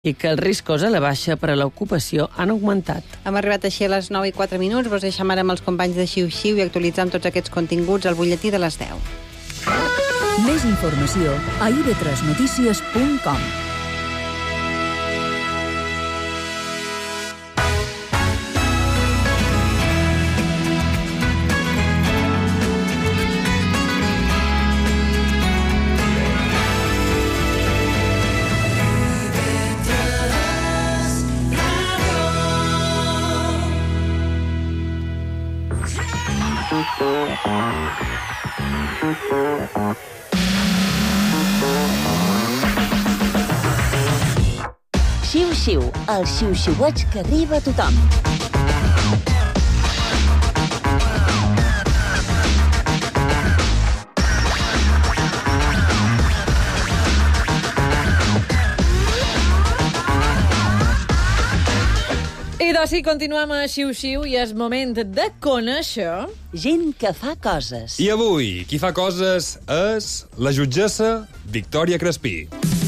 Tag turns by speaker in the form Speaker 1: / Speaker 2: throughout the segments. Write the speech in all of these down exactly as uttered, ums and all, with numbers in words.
Speaker 1: i que els riscos a la baixa per a l'ocupació han augmentat.
Speaker 2: Hem arribat així a les nou i quatre minuts. Vos deixem ara amb els companys de Xiu-Xiu i actualitzem tots aquests continguts al butlletí de les deu.
Speaker 3: Més informació a i ve tres notícies punt com.
Speaker 4: Xiu-Xiu, el xiu-xiueig que arriba a tothom.
Speaker 5: I doncs sí, continuem a Xiu-Xiu i és moment de conèixer
Speaker 4: gent que fa coses.
Speaker 6: I avui, qui fa coses és la jutgessa Victòria Crespí.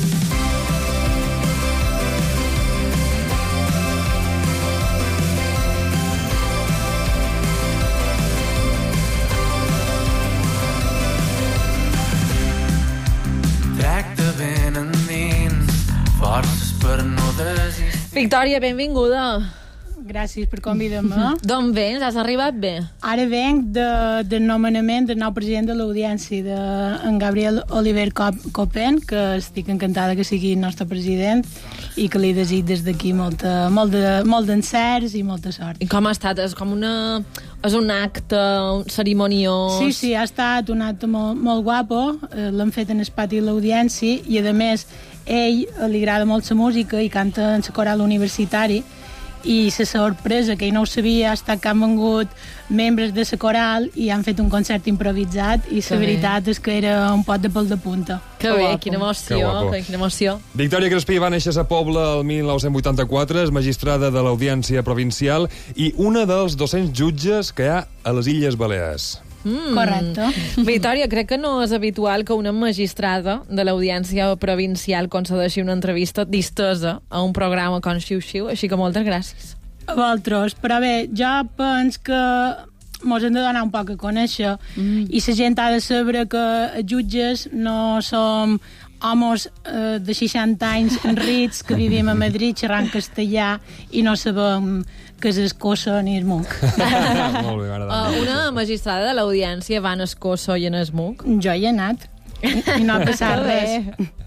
Speaker 7: Tracta ben endins, forces per no desistir.
Speaker 5: Victòria, benvinguda.
Speaker 8: Gràcies per convidar-me.
Speaker 5: D'on vens? Has arribat bé?
Speaker 8: Ara venc de, del nomenament del nou president de l'Audiència, de en Gabriel Oliver Copen, que estic encantada que sigui el nostre president i que li desig des d'aquí molt, molt, de, molt d'encerts i molta sort.
Speaker 5: I com ha estat? És com una... És un acte un cerimoniós?
Speaker 8: Sí, sí, ha estat un acte molt, molt guapo. L'han fet en el pati de l'Audiència i, a més, ell li agrada molt la música i canta en la coral universitari. I la sorpresa, que ell no ho sabia, ha estat que han vengut membres de la coral i han fet un concert improvisat i la veritat és que era un pot de pèl de punta.
Speaker 5: Que bé, quina emoció, que quina emoció.
Speaker 6: Victòria Crespí va néixer a Pobla el mil nou-cents vuitanta-quatre, és magistrada de l'Audiència Provincial i una dels dos-cents jutges que hi ha a les Illes Balears.
Speaker 8: Mm. Correcte.
Speaker 5: Victòria, crec que no és habitual que una magistrada de l'Audiència Provincial concedeixi una entrevista distesa a un programa com Xiu-Xiu, així que moltes gràcies.
Speaker 8: A vosaltres, però bé, jo penso que mos hem de donar un poc a conèixer mm. i la gent ha de saber que els jutges no som homes eh, de seixanta anys enrits que vivim a Madrid xerrant castellà i no sabem que és Escosso ni Esmuc.
Speaker 6: Molt bé, m'agrada.
Speaker 5: Uh, una magistrada de l'Audiència va en Escosso i en Esmuc?
Speaker 8: Jo hi he anat i no ha passat res.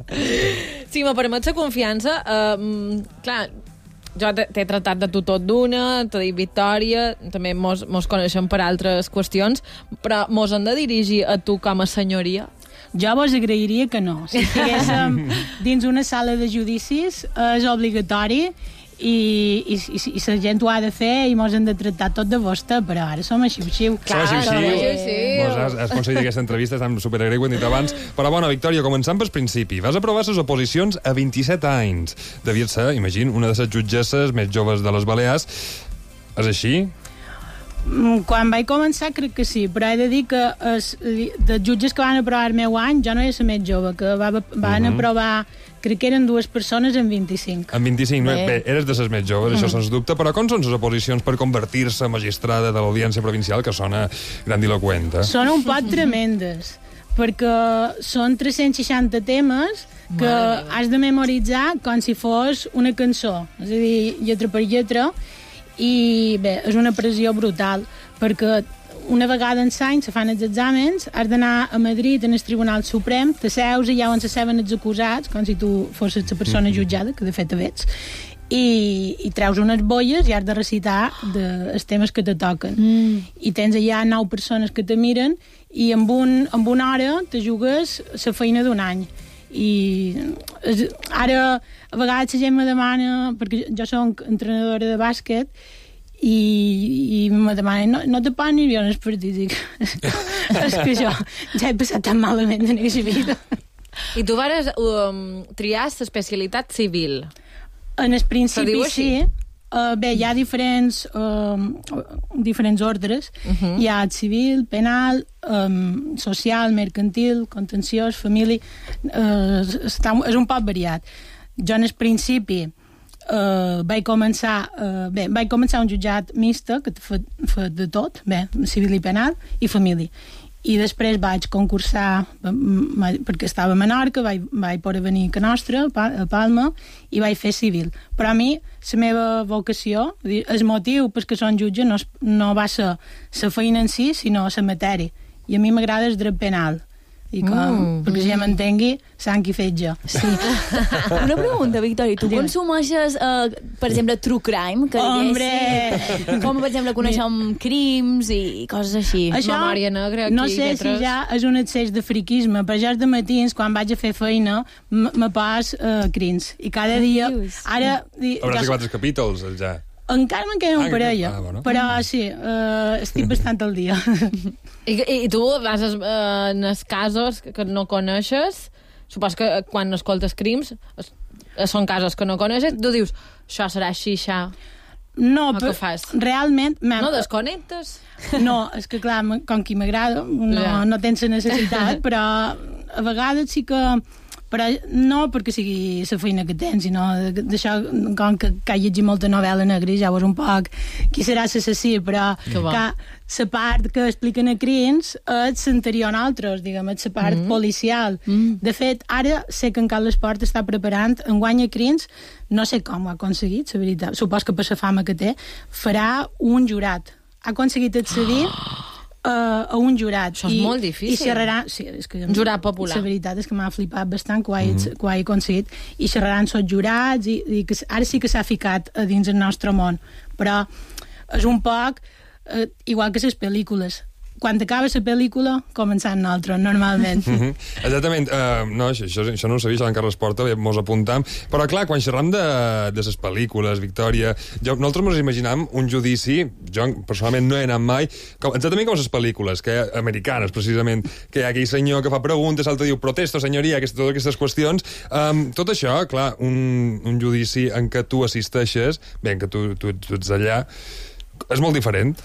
Speaker 5: Si me permets la confiança, uh, clar, jo t'he tratat de tu tot d'una, t'he dit Victòria, també mos, mos coneixem per altres qüestions, però mos hem de dirigir a tu com a senyoria?
Speaker 8: Jo vos agrairia que no. Si estiguéssim dins una sala de judicis és obligatori i, i, i, i la gent ho ha de fer i mos hem de tractar tot de vostè, però ara som a Xiu-Xiu.
Speaker 6: Som a Xiu-Xiu. Mos has, has aconseguit aquesta entrevista, estem superagreu, ho hem dit abans. Però bona, Victòria, començant pel principi. Vas aprovar les oposicions a vint-i-set anys. Devia ser, imagina, una de les jutgesses més joves de les Balears. És així?
Speaker 8: Quan vaig començar crec que sí, però he de dir que els, dels jutges que van aprovar el meu any jo no era la més jove, que va, van uh-huh. aprovar, crec que eren dues persones en vint-i-cinc.
Speaker 6: En vint-i-cinc, bé, bé eres de les més joves, uh-huh. això sens dubte, però com són les oposicions per convertir-se en magistrada de l'Audiència Provincial, que sona grandiloquent, eh?
Speaker 8: Són un pot tremendes, perquè són tres-cents seixanta temes que has de memoritzar com si fos una cançó, és a dir, lletra per lletra. I bé, és una pressió brutal perquè una vegada en l'any se fan els exàmens, has d'anar a Madrid en el Tribunal Suprem, t'asseus allà on se saben els acusats, com si tu fossis la persona jutjada, que de fet ets, i, i treus unes bolles i has de recitar de, els temes que te toquen. Mm. I tens allà nou persones que te miren i amb, un, amb una hora te jugues la feina d'un any. I ara a vegades la gent me demana, perquè jo soc entrenadora de bàsquet i, i me demanen no, no te pots nerviós en el partit, dic és que jo ja he passat tan malament en aquesta vida.
Speaker 5: I tu vas um, triar l'especialitat civil?
Speaker 8: En el principi sí. Uh, bé, hi ha diferents uh, diferents ordres. Uh-huh. Hi ha civil, penal, um, social, mercantil, contenciós, família. Uh, està, és un poc variat. jo en el principi Uh, vaig començar uh, bé, vaig començar un jutjat mixte que fa, fa de tot, bé, civil i penal i família, i després vaig concursar perquè estava a Menorca, vaig, vaig poder venir a Nostra, a Palma, i vaig fer civil, però a mi la meva vocació, el motiu per què son jutge no, no va ser la feina en si, sinó la matèria, i a mi m'agrada el dret penal i com, mm. perquè si ja m'entengui sang i fetge.
Speaker 9: Sí. Una pregunta, Victòria, tu Dime. consumeixes uh, per exemple, true crime, que
Speaker 8: Hombre!
Speaker 9: Com per exemple coneixem crims i coses així.
Speaker 8: Això,
Speaker 5: Memòria negra, aquí,
Speaker 8: no sé
Speaker 5: lletres.
Speaker 8: si ja és un excés de friquisme, però ja de matins, quan vaig a fer feina, me pas uh, crims, i cada dia ara...
Speaker 6: Hauràs acabat els capítols, ja.
Speaker 8: Encara me'n queda un
Speaker 6: ah,
Speaker 8: parella,
Speaker 6: ah, bueno.
Speaker 8: però sí, uh, estic bastant al dia.
Speaker 5: I, i tu vas uh, en els casos que no coneixes, supos que quan escoltes crims es, són casos que no coneixes, tu dius, això serà així, això...
Speaker 8: No,
Speaker 5: però fas?
Speaker 8: Realment...
Speaker 5: No desconnectes?
Speaker 8: No, és que clar, com qui m'agrada, no,
Speaker 5: ja.
Speaker 8: no tens la necessitat, però a vegades sí que... Però no perquè sigui la feina que tens, sinó d'això, com que, que he llegit molta novel·la negra, ja veus un poc qui serà l'assassí, però que la part que expliquen a crims és l'anterior a altres, diguem, és la part mm. policial. Mm. De fet, ara sé que en Carles Port està preparant enguany a crims, no sé com ho ha aconseguit, la veritat, supos que per la fama que té, farà un jurat. Ha aconseguit accedir... Oh. Uh, a un jurat.
Speaker 5: Això és
Speaker 8: I,
Speaker 5: molt difícil.
Speaker 8: I xerrarà... Sí, és que,
Speaker 5: un jurat popular.
Speaker 8: La veritat és que m'ha flipat bastant que ho, he,
Speaker 6: Mm.
Speaker 8: que ho he aconseguit. I xerraran tots jurats, i, i que ara sí que s'ha ficat a dins el nostre món. Però és un poc uh, igual que les pel·lícules. Quan acaba la pel·lícula, començant nosaltres, normalment.
Speaker 6: Mm -hmm. Exactament. Uh, no, això, això, això no ho sabia, això d'en Carles Porta, bé, mos apuntam. Però, clar, quan xerram de, de les pel·lícules, Victòria, jo, nosaltres mos imaginam un judici, jo personalment no he anat mai, com, exactament com les pel·lícules, que americanes, precisament, que hi ha aquell senyor que fa preguntes, l'altre diu, protesto, senyoria, aquest, totes aquestes qüestions. Um, tot això, clar, un, un judici en què tu assisteixes, bé, en què tu, tu, tu ets allà, és molt diferent.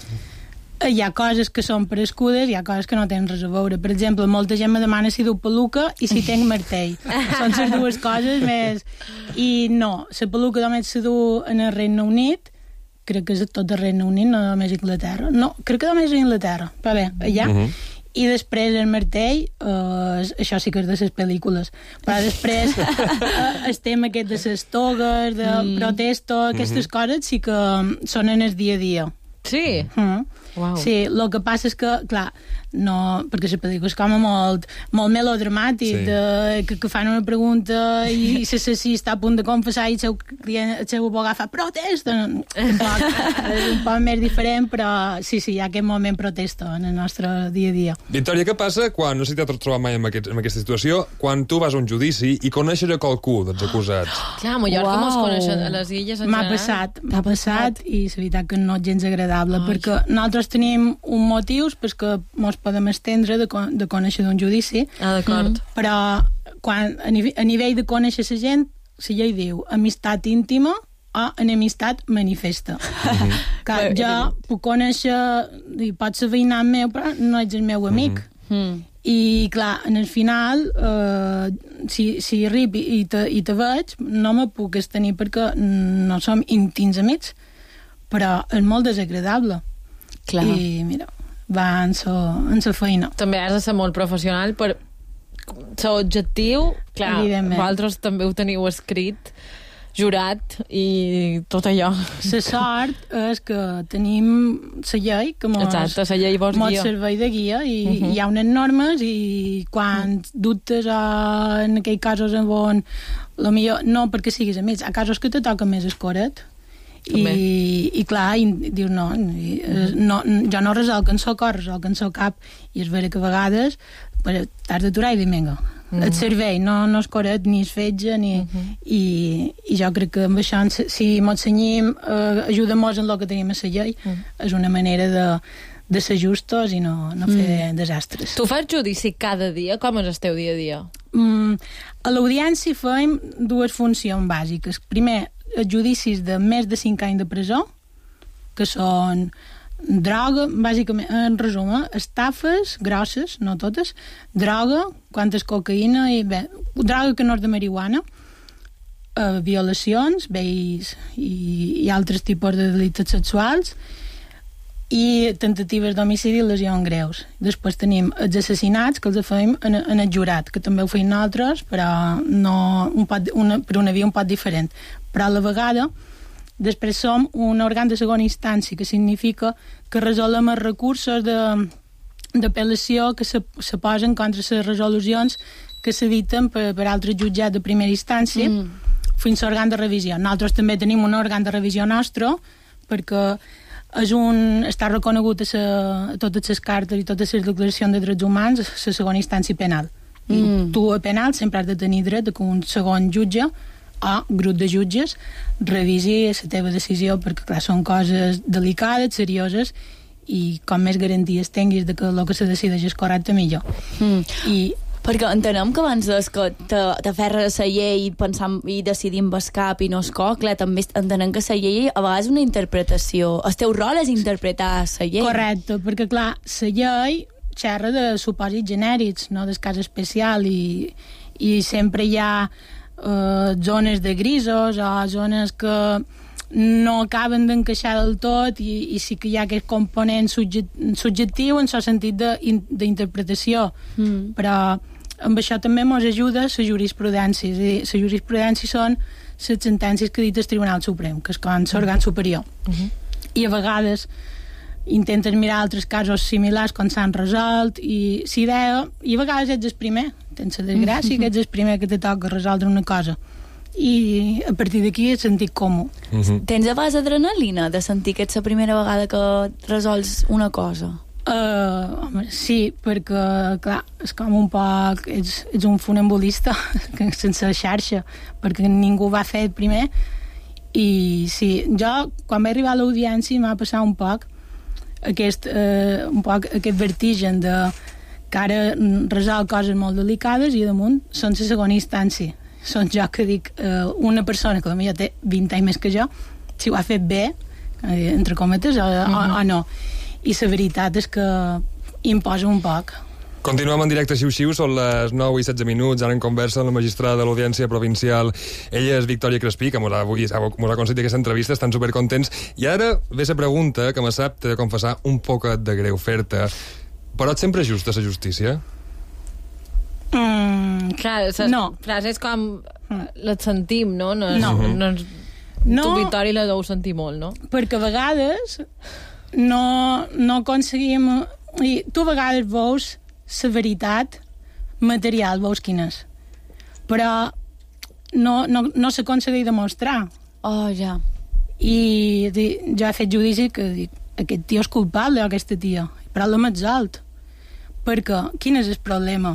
Speaker 8: Hi ha coses que són prescudes, hi ha coses que no tenen res a veure. Per exemple, molta gent me demana si duc peluca i si tenc martell. Són les dues coses més... I no, la peluca només se du en el Regne Unit, crec que és tot el Regne Unit, no només Inglaterra. No, crec que només a Inglaterra, però bé, allà. Uh -huh. I després el martell, eh, això sí que és de les pel·lícules, però després eh, el tema aquest de les togues, de mm. protesto, aquestes mm-hmm. coses sí que són en el dia a dia.
Speaker 5: Sí?
Speaker 8: Mm.
Speaker 5: Wow.
Speaker 8: Sí, el que passa és que, clar, no, perquè la pel·lícula és com molt, molt melodramàtic, sí. de, que, que fan una pregunta i l'assassí està a punt de confessar i el seu, client, el seu abogat fa protesta. Un poc, és un poc més diferent, però sí, sí, hi ha aquest moment protesta en el nostre dia a dia.
Speaker 6: Victòria, què passa quan, no sé si t'has trobat mai en, aquest, en aquesta situació, quan tu vas a un judici i coneixes a qualcú dels acusats?
Speaker 5: Oh, clar, a Mallorca wow. mos coneixen a les illes en
Speaker 8: M'ha passat, m'ha passat i la veritat que no és gens agradable, oh, perquè nosaltres tenim un motius perquè mos podem estendre de, con de conèixer d'un judici.
Speaker 5: Ah, d'acord. Mm.
Speaker 8: Però quan, a, nive a nivell de conèixer la gent, la llei diu amistat íntima o enemistat manifesta. Mm-hmm. Que jo puc conèixer, i pot ser veïnat meu, però no ets el meu amic. Mm-hmm. I clar, en el final eh, si, si arribi i te, i te veig, no me puc estenir perquè no som íntims amics, però és molt desagradable.
Speaker 9: Clar.
Speaker 8: I mira, va en sa feina.
Speaker 5: També has de ser molt professional per ser objectiu. Clar, vosaltres també ho teniu escrit, jurat i tot allò.
Speaker 8: La sort és que tenim la llei que mos,
Speaker 5: Exacte, la llei vos
Speaker 8: mos
Speaker 5: guia.
Speaker 8: servei de guia i uh -huh. hi ha unes normes i quan uh -huh. dubtes o en aquells casos en on lo millor, no perquè siguis amics, hi ha casos que te toca més escoret. I, i clar, i dius no, i, no jo no resolc en el cor, resolc en el cap, i és vera que a vegades t'has d'aturar i dir, vinga, uh -huh. et servei, no, no és coret ni és fetge ni, uh -huh. i, i jo crec que amb això si mos cenyim eh, ajuda-mos en el que tenim a la llei, uh -huh. és una manera de de ser justos i no, no fer mm. desastres.
Speaker 5: Tu fas judici cada dia? Com és el teu dia a dia?
Speaker 8: Mm, a l'audiència fem dues funcions bàsiques. Primer, judicis de més de cinc anys de presó, que són droga, bàsicament, en resum, estafes grosses, no totes, droga, quantes cocaïna i bé, droga que no és de marihuana, uh, violacions bé, i, i altres tipus de delictes sexuals, i tentatives d'homicidi i lesions greus. Després tenim els assassinats, que els fem en, en el jurat, que també ho feim nosaltres, però no, un pot, una, per una via un poc diferent. Però a la vegada, després som un òrgan de segona instància, que significa que resolem els recursos de, d'apel·lació que se, se posen contra les resolucions que s'editen per, per altres jutjats de primera instància, mm. fins a òrgan de revisió. Nosaltres també tenim un òrgan de revisió nostre, perquè és un, està reconegut a, sa, a totes les cartes i totes les declaracions de drets humans a la segona instància penal. Mm. I tu a penal sempre has de tenir dret que un segon jutge o grup de jutges revisi la teva decisió, perquè clar, són coses delicades, serioses, i com més garanties tinguis de que el que se decideix és correcte, millor.
Speaker 9: Mm.
Speaker 8: I
Speaker 9: perquè entenem que abans que t'aferres a la llei i, pensam, i decidim el cap i no es co, clar, també entenem que la llei a vegades és una interpretació. El teu rol és interpretar la llei.
Speaker 8: Correcte, perquè clar, la llei xerra de supòsits genèrics, no del cas especial, i, i sempre hi ha eh, zones de grisos o zones que no acaben d'encaixar del tot, i, i sí que hi ha aquest component subjectiu en el sentit d'interpretació, mm. però amb això també ens ajuda la jurisprudència. La jurisprudència són les sentències que ha dit el Tribunal Suprem, que és com l'òrgan superior. Uh-huh. I a vegades intenten mirar altres casos similars com s'han resolt, i s'idea, i a vegades ets el primer, tens la desgràcia que ets el primer que te toca resoldre una cosa. I a partir d'aquí el sentit comú.
Speaker 9: Uh-huh. Tens a vegades adrenalina de sentir que ets la primera vegada que resols una cosa?
Speaker 8: Uh, home, sí, perquè clar, és com un poc ets, ets un funambulista sense xarxa, perquè ningú va fer el primer. I sí, jo quan vaig arribar a l'audiència m'ha passat un poc aquest, uh, un poc aquest vertigen de que ara resol coses molt delicades i damunt són la segona instància. Són jo que dic uh, una persona que potser té vint anys més que jo, si ho ha fet bé, eh, entre cometes, o, uh-huh. o, o no. I la veritat és que imposa un poc.
Speaker 6: Continuem en directe a Xiu-Xiu, són les nou i setze minuts, ara en conversa amb la magistrada de l'Audiència Provincial. Ella és Victòria Crespí, que mos ha, mos ha concedit aquesta entrevista, estan supercontents. I ara ve la pregunta, que me sap, t'he de confessar, un poquet de greu fer-te. Però ets sempre justa, la justícia?
Speaker 8: Mm,
Speaker 5: clar, les
Speaker 8: no.
Speaker 5: frases com les sentim, no? No,
Speaker 8: no.
Speaker 5: no,
Speaker 8: no
Speaker 5: tu, Victòria, la deu sentir molt, no?
Speaker 8: Perquè a vegades no, no aconseguim... I tu a vegades veus la veritat material, veus quina és. Però no, no, no s'aconsegueix demostrar.
Speaker 9: Oh, ja.
Speaker 8: I di, jo he fet judici que dic, aquest tio és culpable o aquesta tia. Però l'home és alt. Perquè, quin és el problema?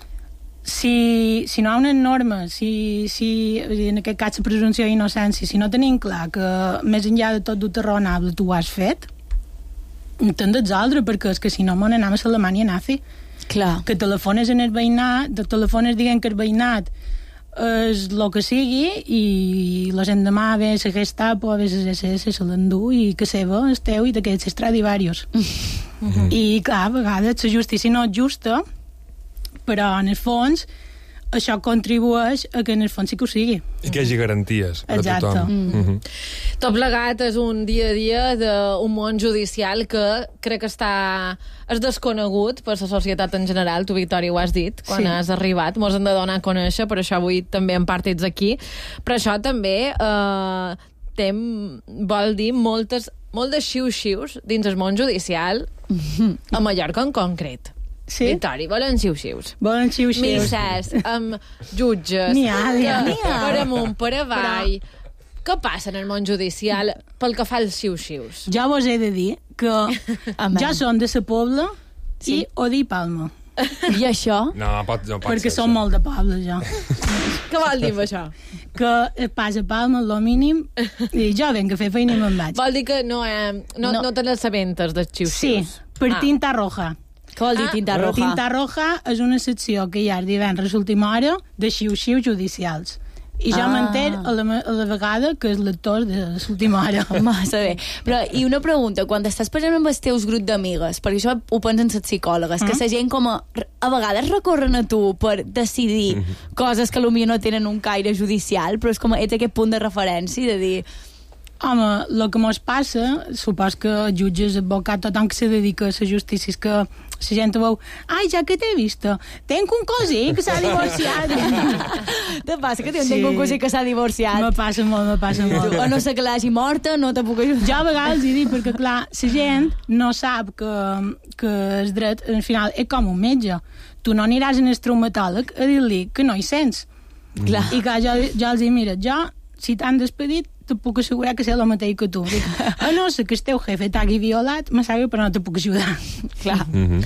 Speaker 8: Si, si no hi ha unes normes, si, si, en aquest cas la presumpció d'innocència, si no tenim clar que més enllà de tot dubte raonable tu ho has fet, te'n d'altre, perquè és que si no me n'anem a Alemanya nazi.
Speaker 9: Clar.
Speaker 8: Que telefones en el veïnat, te telefones dient que el veïnat és el que sigui, i l'endemà ve la Gestapo, ve la S S, se l'endú, i que seva és teu i d'aquests Stradivarius. Mm-hmm. I clar, a vegades la justícia no és justa, però en el fons això contribueix a que en el fons sí que ho sigui.
Speaker 6: I que hi hagi garanties per
Speaker 8: Exacte.
Speaker 6: a tothom.
Speaker 8: Mm.
Speaker 6: Mm-hmm.
Speaker 5: Tot plegat és un dia a dia d'un món judicial que crec que està és desconegut per la societat en general. Tu, Victòria, ho has dit quan
Speaker 8: sí.
Speaker 5: has arribat. Mos hem de donar a conèixer, per això avui també en part ets aquí. Però això també eh, tem, vol dir moltes, molt de xiu-xius dins el món judicial, mm-hmm. a Mallorca en concret.
Speaker 8: Sí?
Speaker 5: Victòria, volen xiu-xius.
Speaker 8: Volen xiu-xius.
Speaker 5: Misses, amb jutges.
Speaker 8: N'hi ha, n'hi ha.
Speaker 5: Per amunt, per avall. Però... Què passa en el món judicial pel que fa als xiu-xius?
Speaker 8: Jo vos he de dir que jo som de la Pobla sí? i odi Palma.
Speaker 9: I això?
Speaker 6: No, pot, no pot
Speaker 8: Perquè
Speaker 6: ser
Speaker 8: som
Speaker 6: això.
Speaker 8: molt de Pobla, jo.
Speaker 5: Què vol dir amb això?
Speaker 8: Que es passa a Palma, lo mínim, i jo venc a fer feina i me'n vaig.
Speaker 5: Vol dir que no, eh, no, no. no te les sabentes dels xiu-xius?
Speaker 8: Sí, per ah. tinta roja.
Speaker 9: Què vol dir
Speaker 5: Ah,
Speaker 9: tinta roja?
Speaker 8: Tinta roja és una secció que hi ha divendres a última hora de xiu-xius judicials. I jo
Speaker 9: Ah.
Speaker 8: m'enter a, la, a la vegada que és l'actor de l'última hora.
Speaker 9: Massa bé. Però, i una pregunta, quan estàs, per exemple, amb els teus grup d'amigues, perquè això ho pensen les psicòlogues, que
Speaker 8: Mm.
Speaker 9: la gent com a, a vegades recorren a tu per decidir
Speaker 6: Mhm.
Speaker 9: coses que potser no tenen un caire judicial, però és com ets aquest punt de referència de dir...
Speaker 8: Home, el que mos passa, supos que jutges, advocats, tothom que se dedica a la justícia, és que la gent veu, ai, ja que t'he vist, tenc un cosí que s'ha divorciat.
Speaker 9: Te passa que
Speaker 8: Sí.
Speaker 9: tinc un cosí que s'ha divorciat?
Speaker 8: Me passa molt, me passa molt.
Speaker 9: O no sé que l'hagi morta, no te puc ajudar.
Speaker 8: Jo a vegades hi dic, perquè clar, la gent no sap que, que el dret, al final, és com un metge. Tu no aniràs en el traumatòleg a dir-li que no hi sents.
Speaker 9: Clar.
Speaker 8: I clar, jo, jo els dic, mira, jo, si t'han despedit, te puc assegurar que sé el mateix que tu. Dic, a no ser que el teu jefe t'hagi violat, me sap greu, però no te puc ajudar.
Speaker 9: Clar.
Speaker 6: Mhm.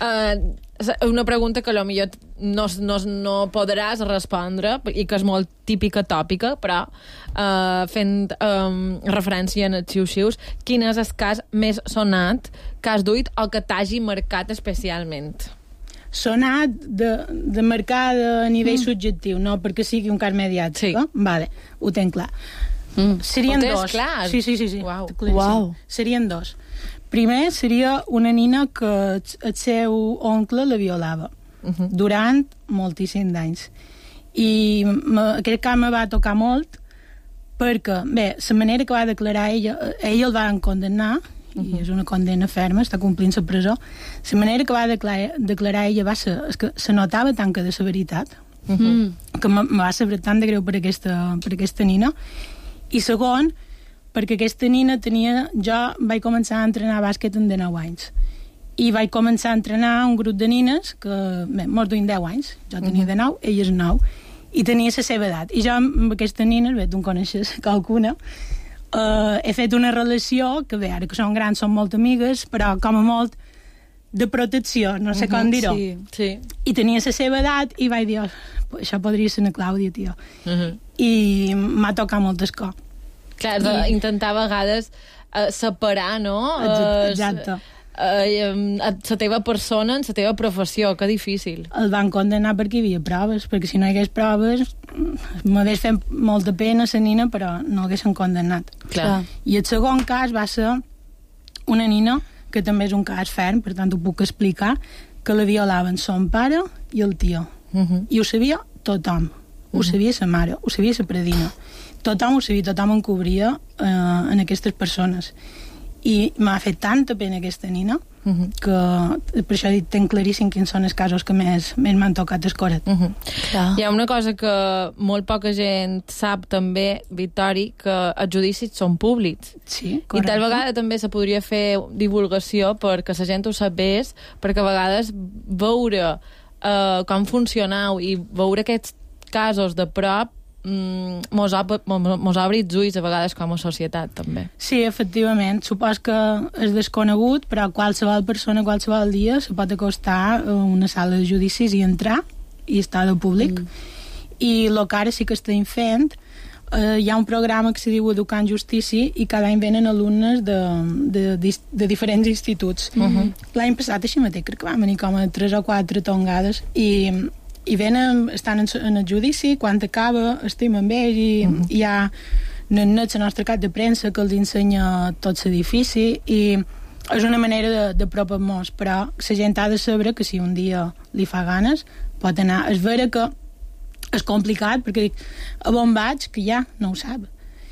Speaker 5: Uh, una pregunta que potser no, no, no podràs respondre i que és molt típica tòpica, però uh, fent um, referència en els xiu-xius, quin és el cas més sonat que has duit o que t'hagi marcat especialment?
Speaker 8: Sonat de, de marcar a nivell mm. subjectiu, no perquè sigui un cas mediàtic.
Speaker 5: Sí.
Speaker 8: Eh? Vale, ho tenc clar. Mm. Serien
Speaker 5: Ho tens
Speaker 8: dos.
Speaker 5: clar?
Speaker 8: Sí, sí, sí. sí.
Speaker 5: Uau.
Speaker 9: Uau.
Speaker 8: Serien dos. Primer seria una nina que el seu oncle la violava uh -huh. durant moltíssims d'anys. I aquest cas me va tocar molt perquè, bé, la manera que va declarar ella, ella el van condemnar, uh -huh. i és una condemna ferma, està complint la presó. La manera que va declarar, declarar ella va ser, és que se notava tant que de la veritat, uh -huh. que me va saber tant de greu per aquesta, per aquesta nina. I segon, perquè aquesta nina tenia... Jo vaig començar a entrenar bàsquet en dinou anys. I vaig començar a entrenar un grup de nines que, bé, mos duien deu anys. Jo tenia uh -huh. dinou, elles nou. I tenia la seva edat. I jo amb aquestes nines, bé, tu en coneixes qualcuna, uh, he fet una relació que, bé, ara que són grans són molt amigues, però com a molt de protecció, no sé uh -huh, com dir-ho.
Speaker 5: Sí, sí.
Speaker 8: I tenia la seva edat i vaig dir, oh, això podria ser una Clàudia, tio.
Speaker 5: Uh -huh.
Speaker 8: I m'ha tocat moltes coses.
Speaker 5: Clar, de, intentar a vegades uh, separar, no?
Speaker 8: Exacte.
Speaker 5: Uh, la teva persona en la teva professió, que difícil.
Speaker 8: El van condenar perquè hi havia proves, perquè si no hi hagués proves m'hagués fet molta pena la nina, però no l'haguessin condemnat.
Speaker 5: Clar.
Speaker 8: I el segon cas va ser una nina, que també és un cas ferm, per tant ho puc explicar, que la violaven son pare i el tio.
Speaker 5: Uh -huh.
Speaker 8: I ho sabia tothom. Ho sabia sa mare, ho sabia sa predina. Tothom ho sabia, tothom encobria eh, en aquestes persones. I m'ha fet tanta pena aquesta nina uh -huh. que per això he dit, tenc claríssim quins són els casos que més, més m'han tocat el coret.
Speaker 5: Uh -huh. Hi ha una cosa que molt poca gent sap també, Victori, que els judicis són públics.
Speaker 8: Sí,
Speaker 5: correcte. I tal vegada també se podria fer divulgació perquè la gent ho sabés, perquè a vegades veure uh, com funcionau i veure aquests casos de prop mm, mos, ob mos obre els ulls a vegades com a societat també.
Speaker 8: Sí, efectivament, supos que és desconegut, però qualsevol persona qualsevol dia se pot acostar a una sala de judicis i entrar i estar del públic. Mm. I el que ara sí que estem fent, eh, hi ha un programa que se diu Educant Justícia i cada any venen alumnes de, de, de, de diferents instituts. Uh -huh. L'any passat així mateix crec que van venir com a tres o quatre tongades i i venen, estan en, en el judici, quan acaba estem amb ells i uh -huh. hi ha nens, la nostra cap de premsa que els ensenya tot l'edifici i és una manera d'apropar-nos, però la gent ha de saber que si un dia li fa ganes pot anar. És vera que és complicat perquè dic, a on vaig, que ja no ho sap,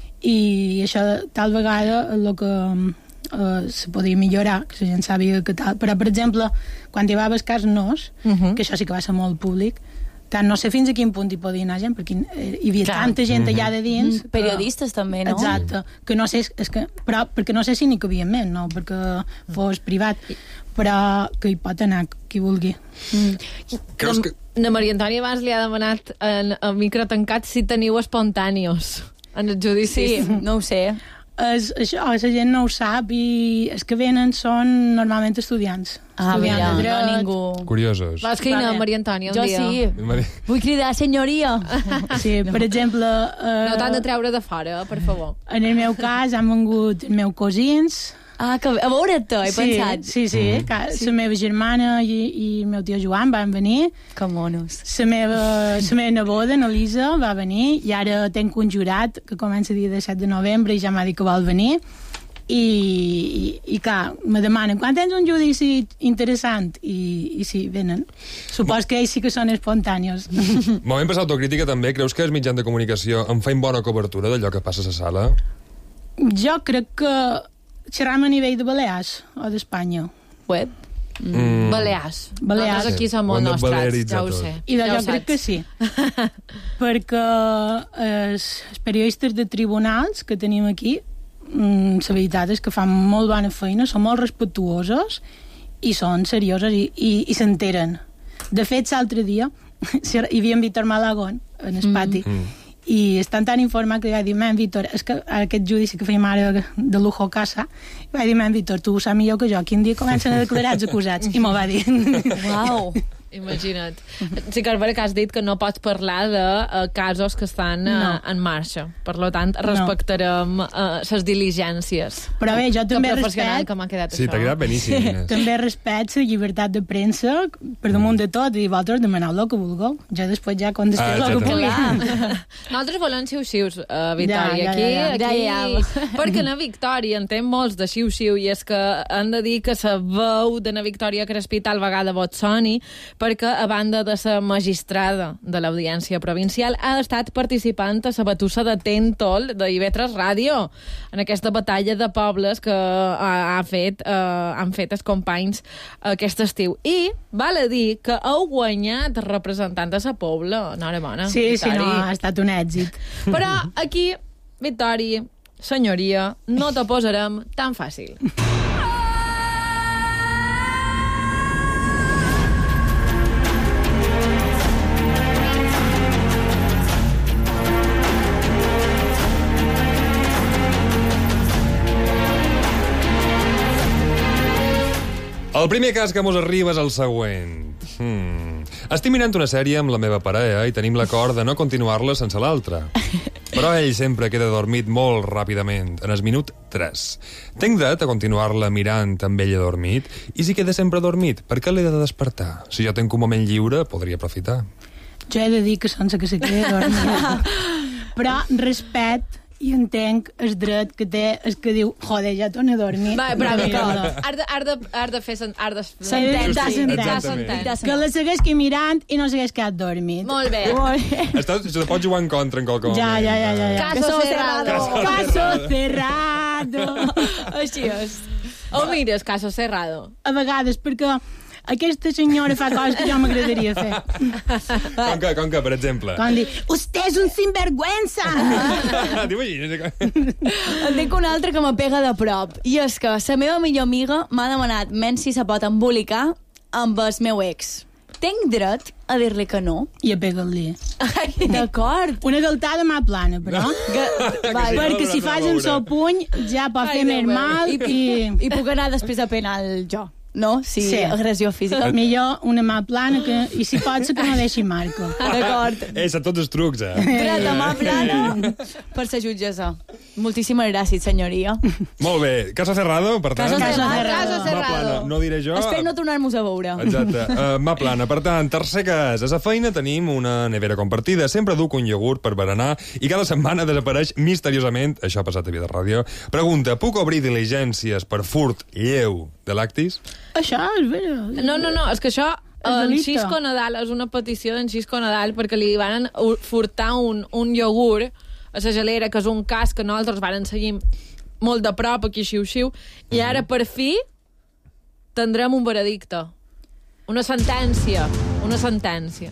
Speaker 8: i això tal vegada és el que Uh, se podria millorar, que la gent sàpiga que tal, però per exemple, quan hi va haver el cas Nos, uh -huh. que això sí que va ser molt públic, tant no sé fins a quin punt hi podia anar gent, perquè hi havia Clar. tanta gent allà de dins...
Speaker 9: Mm, periodistes que, també, no?
Speaker 8: Exacte, que no sé, és que, però, perquè no sé si n'hi cabia més, no? Perquè fos privat, però que hi pot anar qui vulgui.
Speaker 5: Mm. Creus que... Na Maria Antònia abans li ha demanat en el micro tancat si teniu espontànios en els judicis.
Speaker 9: Sí, no ho sé.
Speaker 8: És, això, la gent no ho sap i els que venen són normalment estudiants.
Speaker 9: Ah,
Speaker 8: estudiants
Speaker 9: mira, no ningú.
Speaker 6: Curiosos.
Speaker 5: Vas cridar vale. Maria Antònia un
Speaker 9: jo
Speaker 5: dia.
Speaker 9: Jo sí. Vull cridar senyoria.
Speaker 8: Sí, per exemple...
Speaker 5: Uh, no t'han de treure de fora, per favor.
Speaker 8: En el meu cas han vengut els meus cosins,
Speaker 9: Ah, que, a veure-te, he
Speaker 8: sí,
Speaker 9: pensat.
Speaker 8: Sí, sí, mm. que
Speaker 9: sí.
Speaker 8: La meva germana i, i el meu tio Joan van venir.
Speaker 9: Que monos.
Speaker 8: La meva, la meva neboda, Elisa, va venir, i ara tenc un jurat que comença el dia disset de novembre i ja m'ha dit que vol venir. I, i, i clar, me demanen quan tens un judici interessant i, i sí, venen. Supos que ells sí que són espontànios.
Speaker 6: Moment per l'autocrítica també, creus que els mitjans de comunicació en feien bona cobertura d'allò que passa a la sala?
Speaker 8: Jo crec que xerram a nivell de Balears o d'Espanya.
Speaker 9: Web?
Speaker 5: Mm. Balears.
Speaker 8: Balears.
Speaker 5: Nosaltres aquí som molt nostrats, ja ho sé.
Speaker 8: I de
Speaker 5: ja
Speaker 8: jo crec que sí. Perquè els, els periodistes de tribunals que tenim aquí, mm, la veritat és que fan molt bona feina, són molt respectuosos i són seriosos i, i, i s'enteren. De fet, l'altre dia hi havia en Víctor Malagón en el pati mm. i estan tan informat que li vaig dir, man, Víctor, és que aquest judici que fèiem ara de Lujo Casa, i vaig dir, man, Víctor, tu ho saps millor que jo, quin dia comencen a declarar els acusats? I m'ho va dir.
Speaker 9: Uau!
Speaker 5: Imagina't. Sí, Carvera, que has dit que no pots parlar de uh, casos que estan uh,
Speaker 8: no.
Speaker 5: en marxa. Per lo tant, respectarem les uh, diligències.
Speaker 8: Però bé, jo també respecto...
Speaker 5: que m'ha quedat
Speaker 6: sí,
Speaker 5: això.
Speaker 6: t'ha quedat beníssim, Inés.
Speaker 8: També respecto la llibertat de premsa per damunt de tot, i vosaltres demaneu el que vulgueu. Jo després ja contestaré
Speaker 6: ah,
Speaker 8: el que pugui.
Speaker 5: Nosaltres volem xiu-xius, uh, Victòria.
Speaker 8: Ja, ja, ja,
Speaker 5: aquí,
Speaker 8: ja.
Speaker 5: aquí, ja, perquè na Victòria en té molts de xiu-xiu, i és que han de dir que la veu de na Victòria Crespí tal vegada vot soni, perquè a banda de ser magistrada de l'Audiència Provincial ha estat participant a la batussa de Tentol de I V tres Ràdio, en aquesta batalla de pobles que ha, ha fet, eh, han fet els companys aquest estiu. I val a dir que heu guanyat representant de la pobla, enhorabona.
Speaker 8: Sí,
Speaker 5: Victòria.
Speaker 8: sí, no, ha estat un èxit.
Speaker 5: Però aquí, Victòria, senyoria, no te posarem tan fàcil.
Speaker 6: El primer cas que mos arriba és el següent. Hmm. Estic mirant una sèrie amb la meva parella i tenim l'acord de no continuar-la sense l'altra. Però ell sempre queda dormit molt ràpidament, en el minut tres. Tenc dret a continuar-la mirant amb ella dormit? I si queda sempre dormit, per què l'he de despertar? Si jo tenc un moment lliure, podria aprofitar.
Speaker 8: Jo he de dir que sense que se quedi dormit. Però respecte i entenc el dret que té el que diu, joder, ja torna a dormir.
Speaker 5: Va, però has de, has de, has de fer... Has de...
Speaker 8: S'entén. Que la segueix que mirant i no segueix quedat dormit.
Speaker 5: Molt bé.
Speaker 6: Estàs, se pot jugar en contra en qualsevol
Speaker 8: ja,
Speaker 6: moment.
Speaker 8: Ja, ja, ja, ja.
Speaker 5: Caso cerrado.
Speaker 8: Caso cerrado.
Speaker 5: Així és. O mires, caso cerrado.
Speaker 8: A vegades, perquè aquesta senyora fa coses que jo m'agradaria fer.
Speaker 6: Com que, com que, per exemple?
Speaker 8: Com dir, usted és un sinvergüenza!
Speaker 6: T'imagines?
Speaker 9: En dic una altra que me pega de prop. I és que la meva millor amiga m'ha demanat menys si se pot embolicar amb el meu ex. Tenc dret a dir-li que no?
Speaker 8: I a pegar-li.
Speaker 9: D'acord.
Speaker 8: Una galtada mà plana, però.
Speaker 9: Que,
Speaker 8: va, perquè si fas amb el puny ja pot fer més mal i...
Speaker 9: I, I puc anar després a penal jo. No? Si sí. Agressió física.
Speaker 8: Millor una mà plana que, i si pot ser que no deixi marca.
Speaker 9: D'acord.
Speaker 6: Eh, són tots els trucs, eh?
Speaker 9: Dret a mà plana per ser jutgessa. Moltíssimes gràcies, senyoria.
Speaker 6: Molt bé. Caso cerrado, per tant.
Speaker 9: Caso cerrado.
Speaker 5: Caso cerrado.
Speaker 6: Mà plana, no diré jo.
Speaker 9: Espero no tornar-nos a veure.
Speaker 6: Exacte. Uh, mà plana. Per tant, tercer cas. A la feina tenim una nevera compartida. Sempre duc un iogurt per berenar i cada setmana desapareix misteriosament. Això ha passat a Vida Ràdio. Pregunta, puc obrir diligències per furt lleu de lactis?
Speaker 8: Això és vera.
Speaker 5: No, no, no, és que això en Xisco Nadal és una petició d'en Xisco Nadal perquè li van furtar un, un iogurt a la gelera, que és un cas que nosaltres van seguir molt de prop aquí xiu-xiu, i ara per fi tindrem un veredicte, una sentència, una sentència.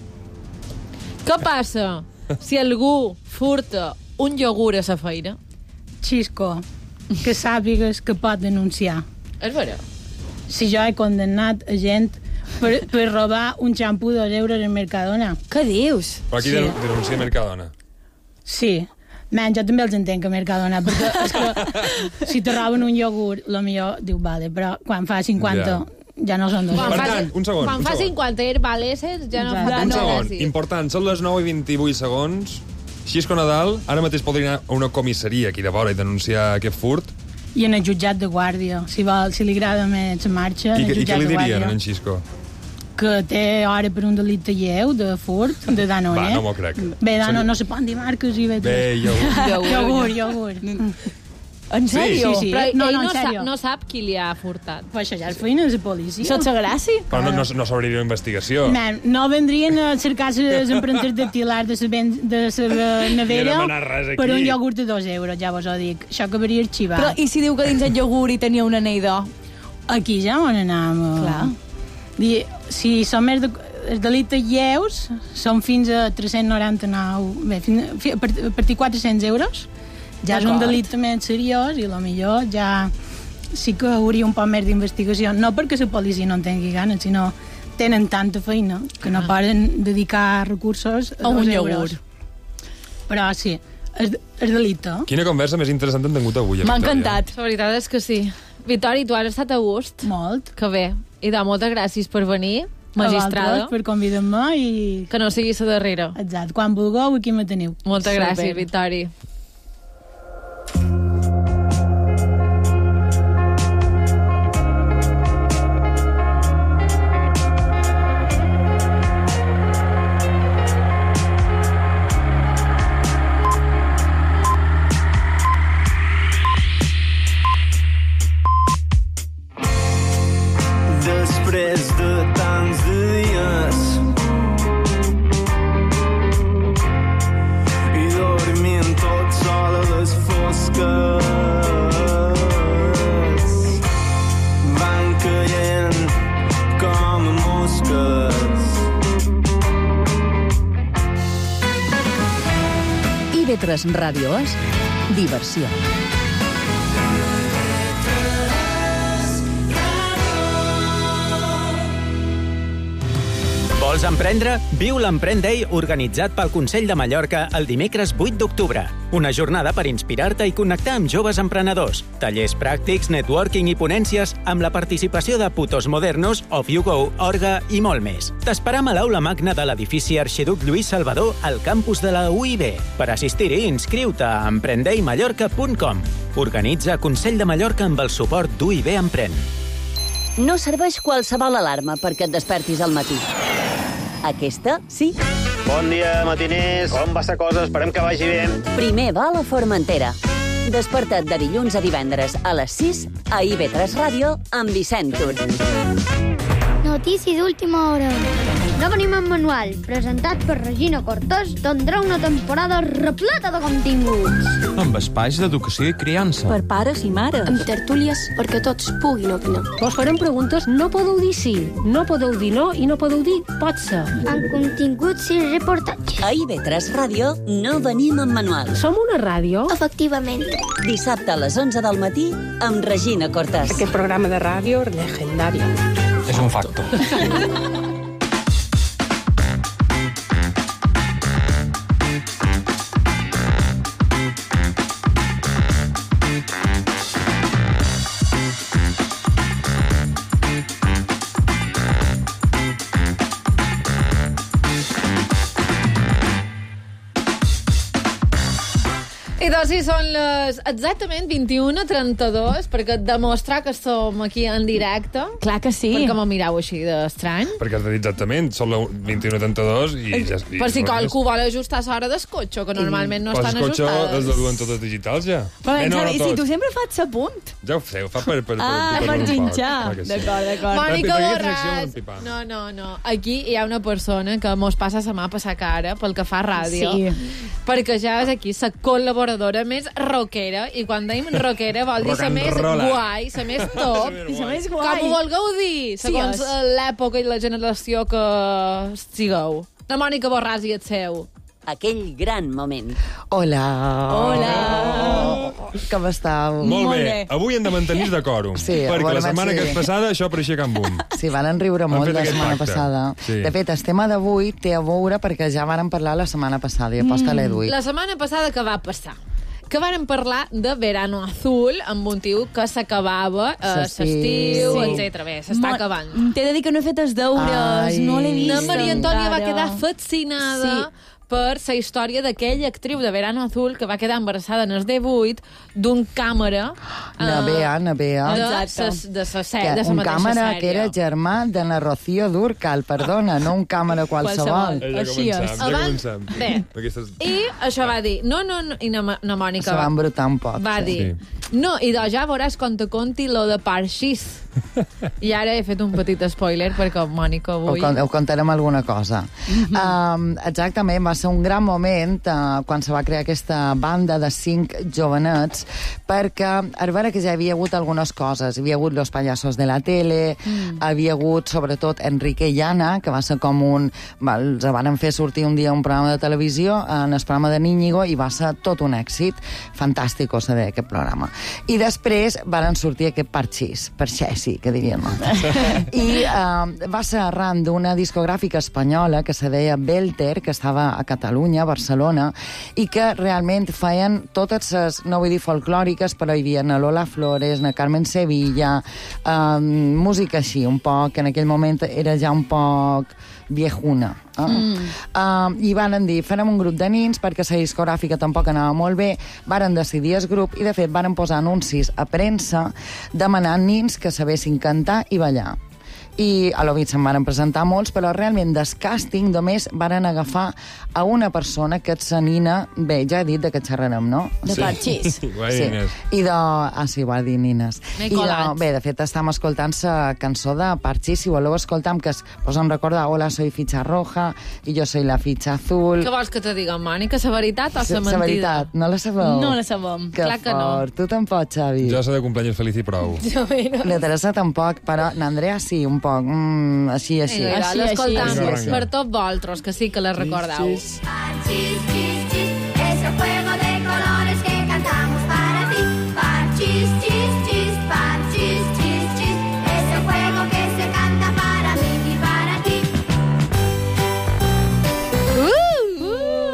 Speaker 5: Què passa si algú furta un iogurt a la feina?
Speaker 8: Xisco, que sàpigues que pot denunciar.
Speaker 5: És vera.
Speaker 8: Si jo he condemnat a gent per, per robar un xampú de dos euros en Mercadona.
Speaker 9: Què dius?
Speaker 6: Però aquí sí. Denuncia Mercadona.
Speaker 8: Sí. Men, jo també els entenc a Mercadona, perquè és que si te roben un iogurt, lo millor diu, vale, però quan fa cinquanta... Ja. Ja no són dos.
Speaker 5: Quan
Speaker 6: per
Speaker 5: fa,
Speaker 6: tant, un segon.
Speaker 5: Quan
Speaker 6: un
Speaker 5: fa
Speaker 6: segon.
Speaker 5: cinquanta herbaleses ja no
Speaker 8: Exacte.
Speaker 5: fa
Speaker 6: Un
Speaker 5: no
Speaker 6: segon.
Speaker 5: sí.
Speaker 6: Important. Són les nou i vint-i-vuit segons. Xisco Nadal, ara mateix podria anar a una comissaria aquí de vora i denunciar aquest furt.
Speaker 8: i en el jutjat de guàrdia. Si, vol, si li agrada més la marxa, en el
Speaker 6: I,
Speaker 8: jutjat de guàrdia. I què li
Speaker 6: dirien, en Xisco?
Speaker 8: Que té hora per un delicte lleu de furt, de Danone.
Speaker 6: Va, no m'ho crec.
Speaker 8: Bé, Danone, no se poden dir marques i bé...
Speaker 6: Bé, iogurt.
Speaker 8: Iogurt, iogurt.
Speaker 9: En sèrio?
Speaker 5: Sí, sí, sí. Però
Speaker 8: no,
Speaker 5: ell
Speaker 8: no,
Speaker 5: no,
Speaker 8: en
Speaker 5: sap,
Speaker 8: sèrio.
Speaker 5: no sap qui li ha furtat.
Speaker 8: Pues això ja és feina de la policia.
Speaker 9: Això és gràcia?
Speaker 6: Però no, no, no s'obriria una investigació.
Speaker 8: Man, no vendrien a cercar les empremtes dactilars de la ben, de la nevera per un iogurt de dos euros, ja vos ho dic. Això acabaria arxivat.
Speaker 9: Però i si diu que dins el iogurt hi tenia un anell d'or?
Speaker 8: Aquí ja on anam.
Speaker 9: Clar.
Speaker 8: Dir, si són més de, els delictes lleus, són fins a tres-cents noranta-nou... Bé, fins, a partir de quatre-cents euros. Ja és un delicte més seriós i potser ja sí que hauria un poc més d'investigació. No perquè la policia no en tingui ganes, sinó tenen tanta feina que no poden dedicar recursos a,
Speaker 9: a un
Speaker 8: iogurt. Però sí, és, és delicte.
Speaker 6: Quina conversa més interessant hem tingut avui,
Speaker 9: M'ha encantat.
Speaker 5: La veritat és que sí. Victòria, tu has estat a gust?
Speaker 8: Molt.
Speaker 5: Que bé. I de moltes gràcies per venir, magistrada.
Speaker 8: Per convidar-me i...
Speaker 5: Que no sigui la darrera.
Speaker 8: Exacte. Quan vulgueu, aquí me teniu.
Speaker 5: Moltes gràcies, Victòria.
Speaker 7: Després de tants dies i dormint tot sol a les fosques van caient com a mosques.
Speaker 3: I ve tres Ràdio és diversió.
Speaker 10: Vols emprendre? Viu l'Emprèn Day organitzat pel Consell de Mallorca el dimecres vuit d'octubre. Una jornada per inspirar-te i connectar amb joves emprenedors. Tallers pràctics, networking i ponències amb la participació de Putos Modernos, Off You Go, Orga i molt més. T'esperam a l'aula magna de l'edifici Arxiduc Lluís Salvador al campus de la U I B. Per assistir-hi, inscriu-te a emprendei mallorca punt com. Organitza Consell de Mallorca amb el suport d'U I B Emprèn.
Speaker 4: No serveix qualsevol alarma perquè et despertis al matí. Aquesta, sí.
Speaker 11: Bon dia, matiners. Com va la cosa? Esperem que vagi bé.
Speaker 4: Primer va a la Formentera. Desperta't de dilluns a divendres a les sis a I V tres Ràdio amb Vicent Tur.
Speaker 12: Notícia d'última hora. No venim en manual, presentat per Regina Cortés, tindrà una temporada repleta de continguts.
Speaker 13: Amb espais d'educació i criança.
Speaker 14: Per pares i mares.
Speaker 15: Amb tertúlies perquè tots puguin opinar.
Speaker 14: Vos farem preguntes, no podeu dir sí, no podeu dir no i no podeu dir pot ser.
Speaker 12: Amb continguts i reportatges.
Speaker 4: A I V tres Ràdio no venim en manual.
Speaker 14: Som una ràdio?
Speaker 12: Efectivament.
Speaker 4: Dissabte a les onze del matí amb Regina Cortés.
Speaker 16: Aquest programa de ràdio legendari.
Speaker 13: És un facto.
Speaker 5: I doncs sí, són les exactament vint-i-una trenta-dos, perquè demostrar que som aquí en directe.
Speaker 9: Clar que sí.
Speaker 5: Perquè m'ho mirau així d'estrany.
Speaker 6: Perquè has de dir exactament, són les vint-i-una trenta-dos i ja... I
Speaker 5: per si qualcú vol ajustar l'hora d'escotxo, que normalment no estan ajustades.
Speaker 6: L'escotxo els duen totes digitals, ja.
Speaker 9: Però, Bé, no, no, si tu sempre fas a punt.
Speaker 6: Ja ho sé, ho fa per... per
Speaker 9: ah, per, per xinxar. D'acord, d'acord.
Speaker 5: Mònica Borràs. No, no, no. Aquí hi ha una persona que mos passa la mà per la cara pel que fa a ràdio.
Speaker 9: Sí.
Speaker 5: Perquè ja és aquí la col·laboradora més rockera, i quan dèiem rockera vol dir la més guai, la més top,
Speaker 9: la més guai.
Speaker 5: com ho vulgueu dir, segons sí, l'època i la generació que sigueu. La Mònica Borràs i el seu.
Speaker 4: Aquell gran moment.
Speaker 17: Hola.
Speaker 5: Hola.
Speaker 17: Oh, com estàu?
Speaker 6: Molt bé. bé. Avui hem de mantenir de còrum.
Speaker 17: Sí,
Speaker 6: perquè la setmana
Speaker 17: sí.
Speaker 6: que és passada això apareixia Can Bum.
Speaker 17: Sí, van enriure molt la setmana
Speaker 6: pacte.
Speaker 17: passada.
Speaker 6: Sí.
Speaker 17: De fet, el tema d'avui té a veure perquè ja vàrem parlar la setmana passada i aposta mm. l'he duit.
Speaker 5: La setmana passada que va passar? Que vàrem parlar de Verano Azul amb un tio que s'acabava a l'estiu, sí. etcètera. Bé, s'està acabant.
Speaker 9: T'he de dir que no he fet els deures, Ai. no l'he vist.
Speaker 5: La Maria Antònia
Speaker 9: encara.
Speaker 5: va quedar fascinada sí. per la història d'aquella actriu de Verano Azul que va quedar embarassada en el divuit d'un càmera...
Speaker 17: Navea, Navea.
Speaker 5: De sa mateixa
Speaker 17: Un càmera
Speaker 5: sèrie.
Speaker 17: que era germà de la Rocío Dúrcal, perdona, no un càmera qualsevol.
Speaker 6: Ja començam, ja començam.
Speaker 5: Bé,
Speaker 6: Aquestes...
Speaker 5: i això va dir, no, no, no, i na, na Mònica
Speaker 17: Se va embrutar un poc.
Speaker 5: va
Speaker 17: sí.
Speaker 5: dir, no, i de ja veuràs quan te conti lo de Parxís. I ara he fet un petit spoiler perquè Mònica avui...
Speaker 17: Ho, con ho contarem alguna cosa. um, exactament, va ser un gran moment uh, quan se va crear aquesta banda de cinc jovenets, perquè a veure que ja hi havia hagut algunes coses. Hi havia hagut Los Payasos de la tele, mm. havia hagut sobretot Enrique i Anna, que va ser com un... Va, els van fer sortir un dia un programa de televisió, en el programa de Níñigo, i va ser tot un èxit. Fantàstico saber aquest programa. I després van sortir aquest Parxís, Parxesi, que diríem. I uh, va ser arran d'una discogràfica espanyola que se deia Belter, que estava a Catalunya, a Barcelona, i que realment feien totes les, no vull dir folclòriques, però hi havia na Lola Flores, na Carmen Sevilla, uh, música així, un poc, en aquell moment era ja un poc viejuna. Eh? Mm. Uh, I van dir, farem un grup de nins perquè la discogràfica tampoc anava molt bé, varen decidir el grup i de fet varen posar anuncis a premsa demanant nins que sabessin cantar i ballar. I a l'Ovit se'n van presentar molts, però realment des càsting només varen agafar a una persona que és la nina... Bé, ja he dit de què xerrarem, no?
Speaker 9: De sí. Parxís.
Speaker 17: Sí. I de... Ah, sí, ho va dir Nines. I de... Bé, de fet, estem escoltant la cançó de Parxís. Si voleu escoltar, que es posen a recordar Hola, soy ficha roja i jo soy la ficha azul.
Speaker 5: Què vols que te diga, Mònica? La veritat o la mentida?
Speaker 17: La veritat, no la sabeu?
Speaker 9: No la sabem.
Speaker 17: Que
Speaker 5: clar que
Speaker 17: fort.
Speaker 5: no.
Speaker 17: Tu tampoc, Xavi.
Speaker 6: Jo sé de cumpleaños feliç i prou.
Speaker 5: Jo no.
Speaker 17: La Teresa tampoc, però n'Andrea sí, un poc. Mm, així, així.
Speaker 5: Vinga,
Speaker 9: així,
Speaker 5: l'escoltam
Speaker 9: així,
Speaker 6: així.
Speaker 5: per tots vosaltres, que sí que la recordeu.
Speaker 18: Chis, chis, chis, ese juego de colores que cantamos para ti. Parchis, chis, chis, parchis, chis, chis, ese juego que se canta para mí y para ti.
Speaker 5: Uh!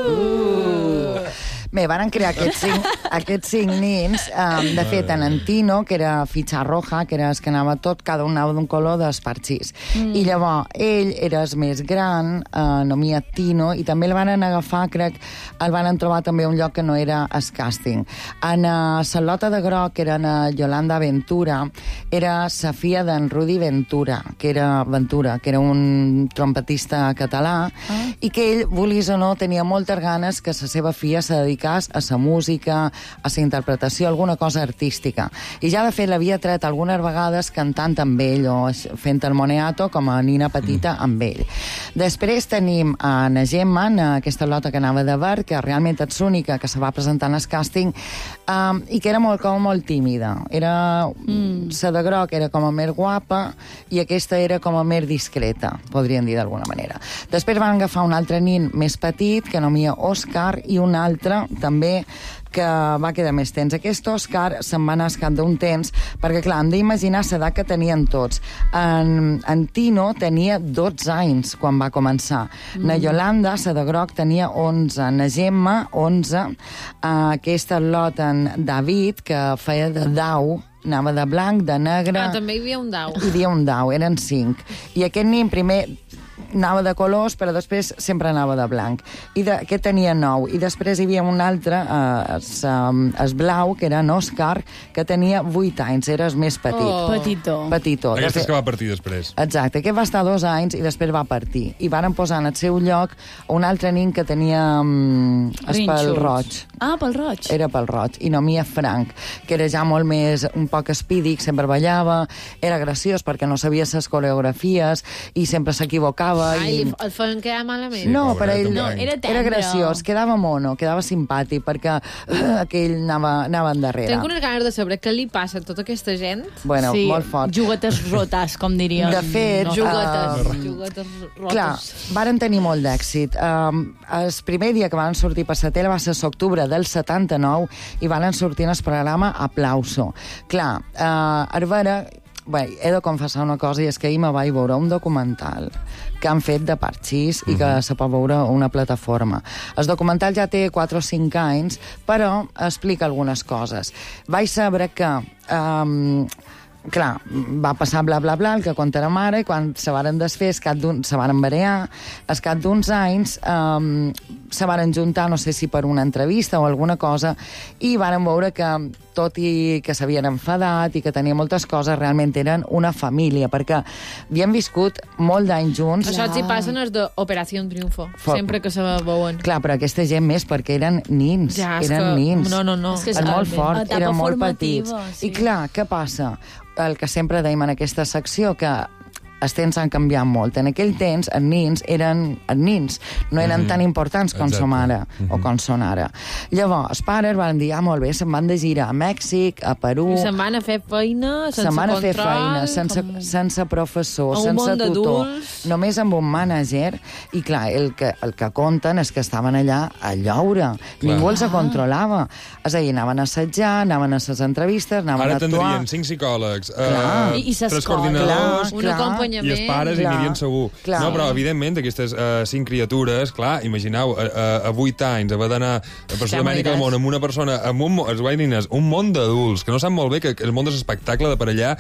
Speaker 17: Uh! Bé, varen crear aquests cinc, aquests cinc nins. Um, de fet, en Antino, que era fitxa roja, que era el que anava tot, cada un anava d'un color d'esparxís. Mm. I llavors, ell era el més gran, uh, nomia Tino, i també el van agafar, crec, el van trobar també un lloc que no era el càsting. En uh, Salota de Groc, que era na Yolanda Ventura, era la filla d'en Rudi Ventura, que era Ventura, que era un trompetista català, ah. i que ell, volis o no, tenia moltes ganes que la seva filla se dediqués a la música, a la interpretació, alguna cosa artística. I ja, de fet, l'havia tret algunes vegades cantant amb ell o fent el moneato com a nina petita amb ell. Després tenim a na Gemma, en aquesta lota que anava de verd, que realment és l'única que se va presentar en el càsting, um, i que era molt, com molt tímida. Era... Mm. La de groc era com a més guapa i aquesta era com a més discreta, podríem dir d'alguna manera. Després van agafar un altre nin més petit, que nomia Òscar, i un altre també que va quedar més temps. Aquest Òscar se'n va anar escat d'un temps, perquè, clar, hem d'imaginar l'edat que tenien tots. En, en Tino tenia dotze anys quan va començar. Mm. Na Yolanda, la de groc, tenia onze. Na Gemma, onze. Uh, aquesta lot en David, que feia de dau, anava de blanc, de negre...
Speaker 5: Ah, també hi havia un dau.
Speaker 17: Hi havia un dau, eren cinc. I aquest nin primer anava de colors, però després sempre anava de blanc. I de, aquest tenia nou. I després hi havia un altre, eh, es, um, es blau, que era en Òscar, que tenia vuit anys, era el més petit.
Speaker 9: Oh. Petitó.
Speaker 17: Petitó.
Speaker 6: Aquest és que va partir després.
Speaker 17: Exacte, aquest va estar dos anys i després va partir. I varen posar en el seu lloc un altre nin que tenia um, el pèl roig.
Speaker 9: Ah, pel roig.
Speaker 17: Era pel roig. I nomia Frank, que era ja molt més, un poc espídic, sempre ballava, era graciós perquè no sabia les coreografies i sempre s'equivocava.
Speaker 5: Ai,
Speaker 17: i...
Speaker 5: el feien quedar malament.
Speaker 17: Sí, no, per ell
Speaker 9: no, era,
Speaker 17: era graciós, quedava mono, quedava simpàtic, perquè uh, aquell anava, anava endarrere.
Speaker 5: Tenc unes ganes de saber què li passa a tota aquesta gent.
Speaker 17: Bueno,
Speaker 9: sí,
Speaker 17: molt fort.
Speaker 9: Juguetes rotes, com diríem.
Speaker 17: De fet...
Speaker 9: No.
Speaker 5: Juguetes,
Speaker 17: uh,
Speaker 5: juguetes rotes.
Speaker 17: Clar, varen tenir molt d'èxit. Um, el primer dia que van sortir per la tele va ser l'octubre del setanta-nou i van sortir en el programa Aplauso. Clar, uh, a veure... Bé, he de confessar una cosa, i és que ahir me vaig veure un documental que han fet de Parxís i que se pot veure a una plataforma. El documental ja té quatre o cinc anys, però explica algunes coses. Vaig saber que um, clar, va passar bla, bla, bla, el que conta la mare, i quan se varen desfer, es cap d'un, se varen barear, es cap d'uns anys um, se varen juntar, no sé si per una entrevista o alguna cosa, i varen veure que, tot i que s'havien enfadat i que tenia moltes coses, realment eren una família, perquè havien viscut molt d'anys junts.
Speaker 5: Això els hi passen els d'Operació Triunfo,
Speaker 17: Fo-
Speaker 5: sempre que se veuen.
Speaker 17: Clar, però aquesta gent més perquè eren nins,
Speaker 5: Ja, és
Speaker 17: eren
Speaker 5: que-
Speaker 17: nins.
Speaker 5: no, no, no.
Speaker 17: És,
Speaker 5: És que és
Speaker 17: molt
Speaker 5: el-
Speaker 17: fort,
Speaker 5: etapa
Speaker 17: eren molt
Speaker 5: formativa,
Speaker 17: petits.
Speaker 5: sí.
Speaker 17: I clar, què passa? El que sempre dèiem en aquesta secció, que els temps han canviat molt. En aquell temps, els nins eren els nins, no eren
Speaker 6: Mhm.
Speaker 17: tan importants com
Speaker 6: Exacte.
Speaker 17: som ara, o com són ara. Llavors, els pares van dir, ah, molt bé, se'n van de gira a Mèxic, a Perú...
Speaker 5: I se'n van a fer feina, sense
Speaker 17: se'n van a fer
Speaker 5: control,
Speaker 17: feina, sense,
Speaker 5: com-
Speaker 17: sense professor,
Speaker 5: a un
Speaker 17: sense
Speaker 5: món
Speaker 17: tutor,
Speaker 5: d'adults.
Speaker 17: només amb un mànager, i clar, el que, el que conten és que estaven allà a lloure, ningú els controlava. És a dir, anaven a assetjar, anaven a les entrevistes, anaven
Speaker 6: Ara
Speaker 17: a actuar...
Speaker 6: tindrien cinc psicòlegs,
Speaker 17: Clar.
Speaker 6: eh,
Speaker 17: I- i
Speaker 6: tres
Speaker 17: s'escola.
Speaker 6: coordinadors,
Speaker 17: Clar, Un clar. acompanyament.
Speaker 6: i els pares
Speaker 17: Clar.
Speaker 6: hi anirien segur.
Speaker 17: Clar.
Speaker 6: No, però evidentment, d'aquestes uh, cinc criatures, clar, imagineu, a, a, a vuit anys, haver d'anar per Sud-amèrica al món amb una persona, amb un, mo- els guainines, un món d'adults, que no sap molt bé que, que el món és espectacle de per allà.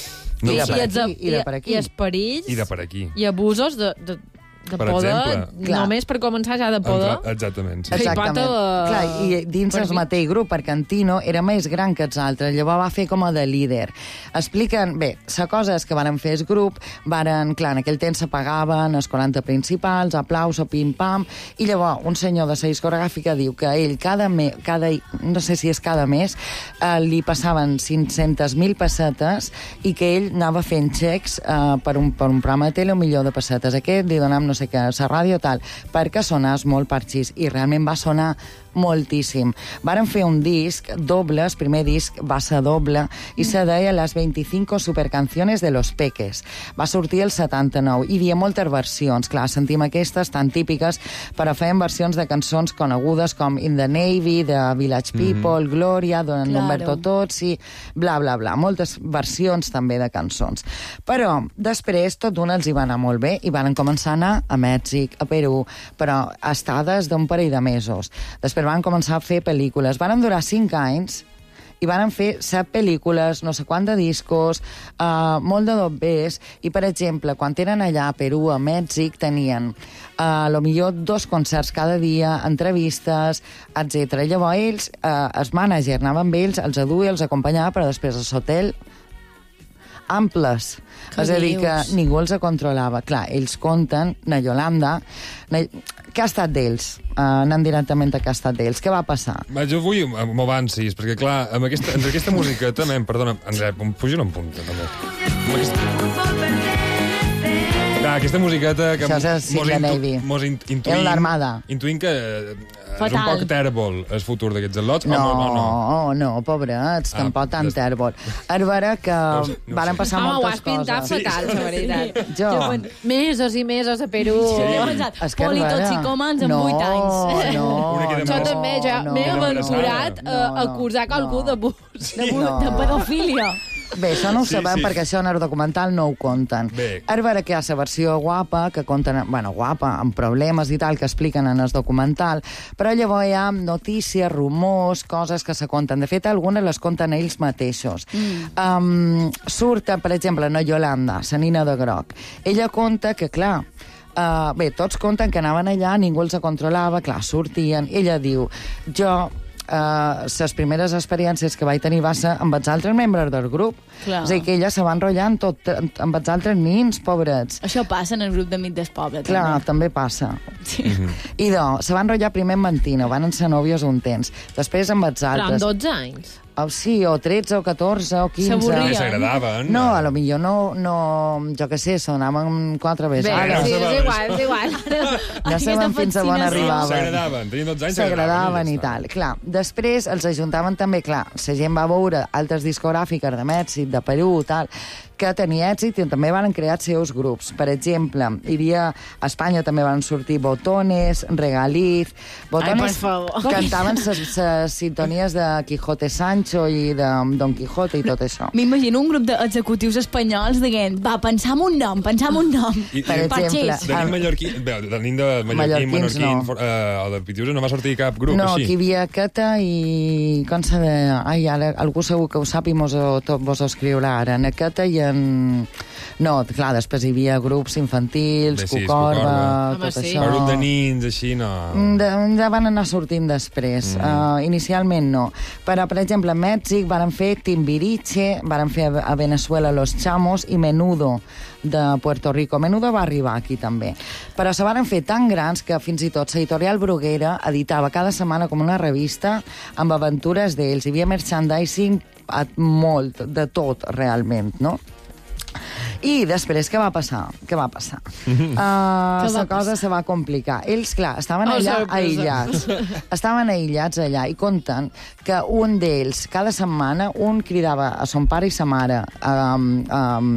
Speaker 6: No
Speaker 5: I,
Speaker 6: ho sé.
Speaker 5: i, els, i, i els perills
Speaker 6: I de per aquí.
Speaker 5: i abusos de, de, de
Speaker 6: Per
Speaker 5: poder,
Speaker 6: exemple.
Speaker 17: Clar.
Speaker 5: només per començar ja de poder.
Speaker 6: Entra- Exactament. Sí.
Speaker 5: Que hi pot,
Speaker 17: Exactament.
Speaker 5: eh,
Speaker 17: Clar, i dins
Speaker 5: per
Speaker 17: el
Speaker 5: mi-
Speaker 17: mateix grup, perquè en Tino era més gran que els altres, llavors va fer com a de líder. Expliquen, bé, la cosa és que varen fer el grup, varen, clar, en aquell temps s'apagaven els quaranta principals, aplauso, pim-pam, i llavors un senyor de la discogràfica diu que ell cada, me, cada no sé si és cada mes, eh, li passaven cinc-centes mil pessetes i que ell anava fent xecs eh, per, un, per un programa de tele, un milió de pessetes. Aquest li donam no sé què, a la ràdio, tal, perquè sonàs molt parxís, i realment va sonar moltíssim. Varen fer un disc doble, el primer disc va ser doble, i se deia Les veinticinco supercanciones de los Peques. Va sortir el setanta-nou, i hi havia moltes versions. Clar, sentim aquestes tan típiques, però feien versions de cançons conegudes com In the Navy, de Village People, mm -hmm. Gloria, de
Speaker 9: Claro.
Speaker 17: Umberto Tozzi, bla, bla, bla. Moltes versions també de cançons. Però després tot d'una els hi va anar molt bé i van començar a anar a Mèxic, a Perú, però estades d'un parell de mesos. Després van començar a fer pel·lícules. Van durar cinc anys i van fer set pel·lícules, no sé quant de discos, uh, molt de dobbers, i, per exemple, quan eren allà a Perú, a Mèxic, tenien uh, a lo millor dos concerts cada dia, entrevistes, etcètera. Llavors ells, uh, el mànager anava amb ells, els aduia, els acompanyava, però després a l'hotel amples.
Speaker 9: Què
Speaker 17: És a dir,
Speaker 9: dius?
Speaker 17: que ningú els controlava. Clar, ells conten, na Yolanda, na... què ha estat d'ells? Uh, anant directament a què ha estat d'ells. Què va passar?
Speaker 6: Va, jo vull m'avancis, perquè, clar, amb aquesta, entre aquesta música també, perdona, André, puja un punt, també. Amb aquesta... Clar, aquesta musiqueta que
Speaker 17: Això és el Sid
Speaker 6: mos,
Speaker 17: de
Speaker 6: intu,
Speaker 17: Navy.
Speaker 6: mos in, intuïm,
Speaker 17: El l'Armada.
Speaker 6: intuïm que eh, és un
Speaker 17: Fatal.
Speaker 6: poc tèrbol el futur d'aquests al·lots.
Speaker 17: No,
Speaker 6: o no, no.
Speaker 17: no, no, pobrets,
Speaker 6: Ah,
Speaker 17: tampoc tan
Speaker 6: des-
Speaker 17: tèrbol. És vera que
Speaker 6: no
Speaker 17: varen
Speaker 6: sé.
Speaker 17: passar
Speaker 5: Home, ho
Speaker 17: moltes
Speaker 5: has pintat
Speaker 17: coses.
Speaker 5: fatal, la veritat.
Speaker 17: Jo.
Speaker 5: Jo, pen- mesos i mesos a Perú.
Speaker 17: Sí.
Speaker 9: pensat,
Speaker 17: És que és
Speaker 9: politoxicòmans amb
Speaker 17: no,
Speaker 9: vuit anys.
Speaker 17: No,
Speaker 6: Una que
Speaker 17: no,
Speaker 5: Jo també, jo
Speaker 17: no,
Speaker 5: m'he
Speaker 17: no,
Speaker 5: aventurat
Speaker 17: no,
Speaker 5: a
Speaker 17: no,
Speaker 5: acusar qualcú d'abús.
Speaker 9: De,
Speaker 17: No.
Speaker 9: de pedofília.
Speaker 17: Bé, això no ho
Speaker 6: Sí,
Speaker 17: sabem
Speaker 6: sí.
Speaker 17: perquè això en el documental no ho conten.
Speaker 6: Bé.
Speaker 17: És vera que hi ha la versió guapa, que conten, bueno, guapa, amb problemes i tal, que expliquen en el documental, però llavors hi ha notícies, rumors, coses que se conten. De fet, algunes les conten ells mateixos. Mm. Um, surt, per exemple, no Yolanda, la nina de groc. Ella conta que, clar, uh, bé, tots conten que anaven allà, ningú els controlava, clar, sortien. Ella diu, jo... Uh, les primeres experiències que vaig tenir va ser amb els altres membres del grup.
Speaker 9: Clar.
Speaker 17: És a dir, que ella se va enrotllant tot, amb els altres nins, pobrets.
Speaker 9: Això passa en el grup d'amics del poble,
Speaker 17: Clar,
Speaker 9: també.
Speaker 17: també passa.
Speaker 9: Sí.
Speaker 17: I doncs, se va enrotllar primer amb en Tino, van ser nòvios un temps. Després amb els
Speaker 5: Però amb
Speaker 17: altres.
Speaker 5: dotze anys.
Speaker 17: Oh, sí, o tretze, o catorze, o quinze.
Speaker 5: S'avorrien.
Speaker 6: Que s'agradaven.
Speaker 17: No, a lo millor no, no, jo què sé, sonaven quatre
Speaker 5: Bé,
Speaker 17: vegades.
Speaker 5: sí, és igual, és igual.
Speaker 17: No sabem fins a on arribaven.
Speaker 6: S'agradaven, tenien dotze anys,
Speaker 17: S'agradaven i
Speaker 6: ja està.
Speaker 17: tal. Clar, després els ajuntaven també, clar, la gent va veure altres discogràfiques de Mèxic, de Perú, tal, que tenia èxit i també van crear els seus grups. Per exemple, hi havia, a Espanya també van sortir Botones, Regaliz... Botones
Speaker 5: Ai, per favor.
Speaker 17: cantaven les sintonies de Quijote Sánchez, Sancho i de Don Quijote i tot això.
Speaker 9: M'imagino un grup d'executius espanyols dient, va, pensam un nom, pensam un nom.
Speaker 6: I,
Speaker 17: per exemple...
Speaker 6: De nin mallorquí, bé, de nin de mallorquí,
Speaker 17: Mallorquins,
Speaker 6: menorquí,
Speaker 17: no.
Speaker 6: eh, o de Pitiusa no va sortir cap grup
Speaker 17: no,
Speaker 6: així?
Speaker 17: No, aquí hi havia Queta i... Com se deia? Ai, ara, algú segur que ho sap i mos ho, tot, vos ho escriurà ara. En Queta i en... No, clar, després hi havia grups infantils,
Speaker 6: Bé, sí,
Speaker 17: Cucorba,
Speaker 6: Cucorba.
Speaker 17: tot
Speaker 6: Sí.
Speaker 17: això.
Speaker 6: Però grup de nins, així, no...
Speaker 17: De, ja van anar sortint després. Mm. Uh, inicialment no. Però, per exemple, a Mèxic varen fer Timbiriche, varen fer a Venezuela Los Chamos i Menudo de Puerto Rico. Menudo va arribar aquí també. Però se varen fer tan grans que fins i tot l'editorial Bruguera editava cada setmana com una revista amb aventures d'ells. Hi havia merchandising molt, de tot, realment, no? I després, què va passar? Què va passar? Uh, la cosa se va complicar. Ells, clar, estaven
Speaker 5: Oh,
Speaker 17: allà
Speaker 5: sorpresa.
Speaker 17: aïllats. Estaven aïllats allà i conten que un d'ells, cada setmana, un cridava a son pare i sa mare um, um,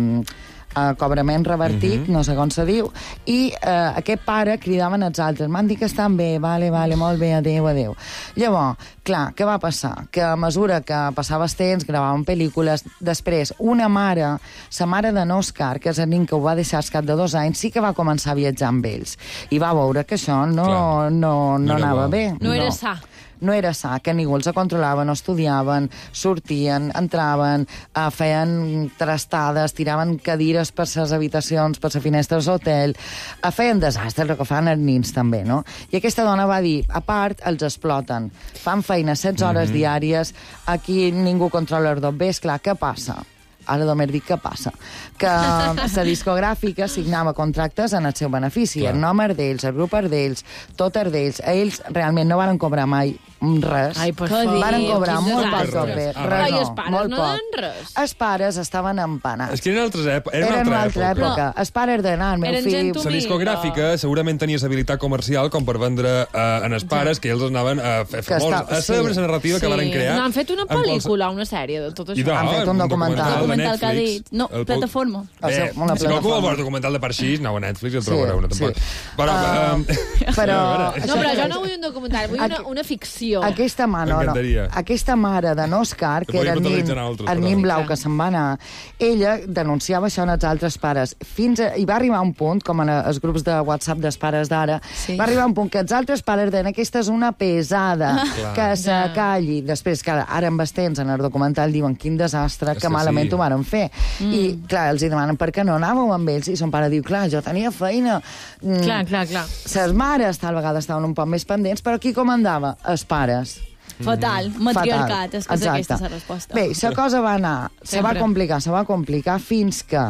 Speaker 17: a cobrament revertit,
Speaker 6: Mhm.
Speaker 17: no sé com se diu, i eh, aquest pare cridaven els altres, m'han dit que estan bé, vale, vale, molt bé, adéu, adéu. Llavors, clar, què va passar? Que a mesura que passava el temps, gravaven pel·lícules, després, una mare, sa mare d'en Òscar, que és el nen que ho va deixar al cap de dos anys, sí que va començar a viatjar amb ells, i va veure que això no, no, no,
Speaker 6: No era
Speaker 17: anava
Speaker 6: bo.
Speaker 17: bé.
Speaker 5: No era sa.
Speaker 17: No era sa, que ningú els controlava, no estudiaven, sortien, entraven, eh, feien trastades, tiraven cadires per les habitacions, per les finestres d'hotel, eh, feien desastres, el que fan els nins també, no? I aquesta dona va dir, a part, els exploten, fan feina setze hores
Speaker 6: Mhm.
Speaker 17: diàries, aquí ningú controla els dobbers, clar, què passa? Ara només dic què passa. Que la discogràfica signava contractes en el seu benefici.
Speaker 6: Clar.
Speaker 17: El nom era d'ells, el grup era d'ells, tot era d'ells. Ells realment no van cobrar mai res.
Speaker 5: Ai, per
Speaker 17: Van
Speaker 5: favor,
Speaker 17: cobrar
Speaker 5: quin
Speaker 17: molt poc
Speaker 5: desastre.
Speaker 17: doble.
Speaker 6: Ah,
Speaker 17: Res
Speaker 5: Ai,
Speaker 17: no,
Speaker 5: els pares
Speaker 17: molt
Speaker 5: no
Speaker 17: poc.
Speaker 5: donen res.
Speaker 17: Els pares estaven empanats.
Speaker 6: És que eren altres èpoques. Era
Speaker 17: Era
Speaker 6: una
Speaker 17: una
Speaker 6: altra
Speaker 17: altra
Speaker 6: època.
Speaker 17: època. Els pares d'anar, el meu
Speaker 5: Eren
Speaker 17: fill...
Speaker 5: gent
Speaker 6: La
Speaker 5: humil.
Speaker 6: discogràfica segurament tenia habilitat comercial com per vendre eh, en els pares que ells anaven a fer
Speaker 17: Que
Speaker 6: famosos.
Speaker 17: està-
Speaker 6: A saber
Speaker 17: sí.
Speaker 6: la narrativa que
Speaker 5: Sí.
Speaker 6: varen crear.
Speaker 5: No, han fet una
Speaker 6: en quals-
Speaker 5: pel·lícula, una sèrie de tot
Speaker 6: I
Speaker 5: això.
Speaker 6: no,
Speaker 17: Han fet un documental.
Speaker 6: de
Speaker 9: Documental que ha
Speaker 6: Netflix.
Speaker 9: dit. No,
Speaker 6: El
Speaker 9: plataforma.
Speaker 17: O
Speaker 6: Bé,
Speaker 17: sigui, una
Speaker 6: si qualcú vol
Speaker 17: plataforma.
Speaker 6: veure documental de Parxís, aneu a Netflix i el
Speaker 17: Sí,
Speaker 6: trobareu, no tampoc.
Speaker 17: sí.
Speaker 6: Però...
Speaker 17: Uh,
Speaker 6: eh,
Speaker 17: però-
Speaker 6: a veure,
Speaker 5: No, però jo no vull un documental, vull una, una ficció.
Speaker 17: Aquesta mare, no, no.
Speaker 6: M'encantaria.
Speaker 17: Aquesta mare d'en Òscar,
Speaker 6: Que
Speaker 17: que era el
Speaker 6: podíem
Speaker 17: nin,
Speaker 6: utilitzar altres,
Speaker 17: el
Speaker 6: però
Speaker 17: nin
Speaker 6: no.
Speaker 17: blau
Speaker 5: Clar.
Speaker 17: que se'n va anar, ella denunciava això en els altres pares. Fins a, I va arribar un punt, com en els grups de WhatsApp dels pares d'ara,
Speaker 9: Sí.
Speaker 17: va arribar un punt que els altres pares deien aquesta és una pesada,
Speaker 6: Clar.
Speaker 17: que se
Speaker 5: Ja.
Speaker 17: calli. Després, que ara amb els temps, en el documental diuen quin desastre,
Speaker 6: És
Speaker 17: que
Speaker 6: que
Speaker 17: malament
Speaker 6: sí.
Speaker 17: ho varen fer.
Speaker 5: Mm.
Speaker 17: I, clar, els hi demanen per què no anàveu amb ells, i son pare diu, clar, jo tenia feina. Mm,
Speaker 5: Clar, clar, clar.
Speaker 17: Ses mares tal vegada estaven un poc més pendents, però qui comandava? Els pares.
Speaker 9: Fatal, matriarcat, és que és
Speaker 17: Exacte.
Speaker 9: aquesta la resposta.
Speaker 17: Bé, la cosa va anar, se va
Speaker 5: Sempre.
Speaker 17: complicar, se va complicar fins que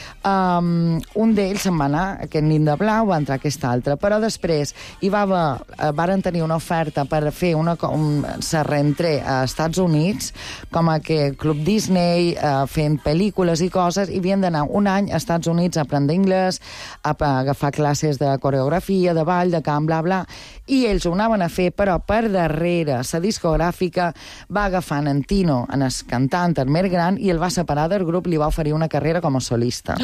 Speaker 17: um, un d'ells se'n va anar, aquest nin de blau, va entrar aquest altre, però després hi va haver, eh, varen tenir una oferta per fer una, co- un, se reentré a Estats Units, com a que Club Disney, eh, fent pel·lícules i coses, i havien d'anar un any a Estats Units a aprendre anglès, a, a agafar classes de coreografia, de ball, de cant, bla, bla, i ells ho anaven a fer, però per darrere la discogràfica va agafar en Tino, en el cantant, el més gran, i el va separar del grup, li va oferir una carrera com a solista.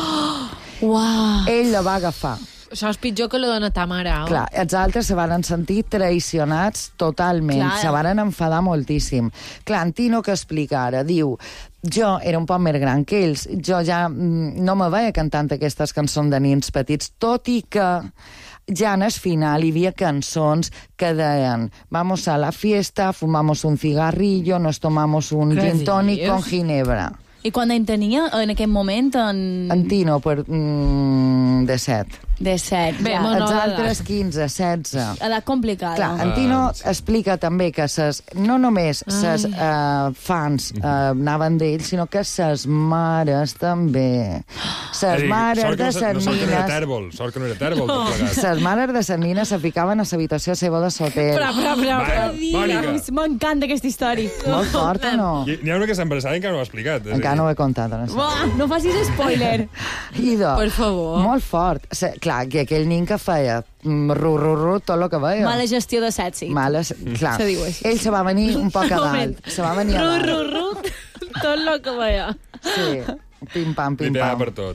Speaker 9: Uau.
Speaker 17: Ell la va agafar.
Speaker 5: Això és pitjor que lo de ta mare. Oh?
Speaker 17: Clar, els altres se van sentir traicionats totalment,
Speaker 5: Clar.
Speaker 17: se van enfadar moltíssim. Clar, en Tino que explica ara, diu, jo era un poc més gran que ells, jo ja mm, no me veia cantant aquestes cançons de nins petits, tot i que ja en el final hi havia cançons que deien vamos a la fiesta, fumamos un cigarrillo, nos tomamos un
Speaker 5: Què
Speaker 17: gin tònic
Speaker 5: dius?
Speaker 17: con ginebra.
Speaker 9: I quan en tenia, en aquell moment, en...
Speaker 17: En Tino, per, mm, de set.
Speaker 9: De set,
Speaker 5: Bé,
Speaker 9: ja.
Speaker 5: molt-
Speaker 17: Els
Speaker 5: Menor
Speaker 17: altres quinze, setze.
Speaker 9: Edat complicada.
Speaker 17: Clar, en Tino explica també que ses, no només ses
Speaker 5: Ai.
Speaker 17: uh, fans uh, anaven d'ells, sinó que ses mares també. Ses mares
Speaker 6: sort que
Speaker 17: de
Speaker 6: no,
Speaker 17: ses
Speaker 6: no, sort que no era
Speaker 17: nines...
Speaker 6: tèrbol, sort que no era tèrbol, tot plegat.
Speaker 17: Ses mares de ses nines se ficaven a l'habitació seva de l'hotel.
Speaker 9: Però, però, però,
Speaker 6: Va,
Speaker 9: però,
Speaker 6: Mònica.
Speaker 9: m'encanta aquesta història.
Speaker 17: Molt fort o no?
Speaker 6: I N'hi ha una que s'ha embarassada i encara no ho ha explicat.
Speaker 17: Encara no ho he contat. No, sé.
Speaker 9: Uah, no facis spoiler.
Speaker 17: Idò,
Speaker 5: Per favor.
Speaker 17: molt fort. Se, clar, que aquell nin que feia mm, ru, ru, ru, tot el que veia.
Speaker 9: Mala gestió de sexy.
Speaker 17: Males, clar.
Speaker 9: Se diu així.
Speaker 17: Ell se va venir un poc a
Speaker 5: Moment.
Speaker 17: dalt. Se va venir a
Speaker 5: Ru,
Speaker 17: dalt.
Speaker 5: ru, ru, tot lo que veia.
Speaker 17: Sí, pim-pam,
Speaker 6: Li pegava
Speaker 17: pim-pam.
Speaker 6: per tot.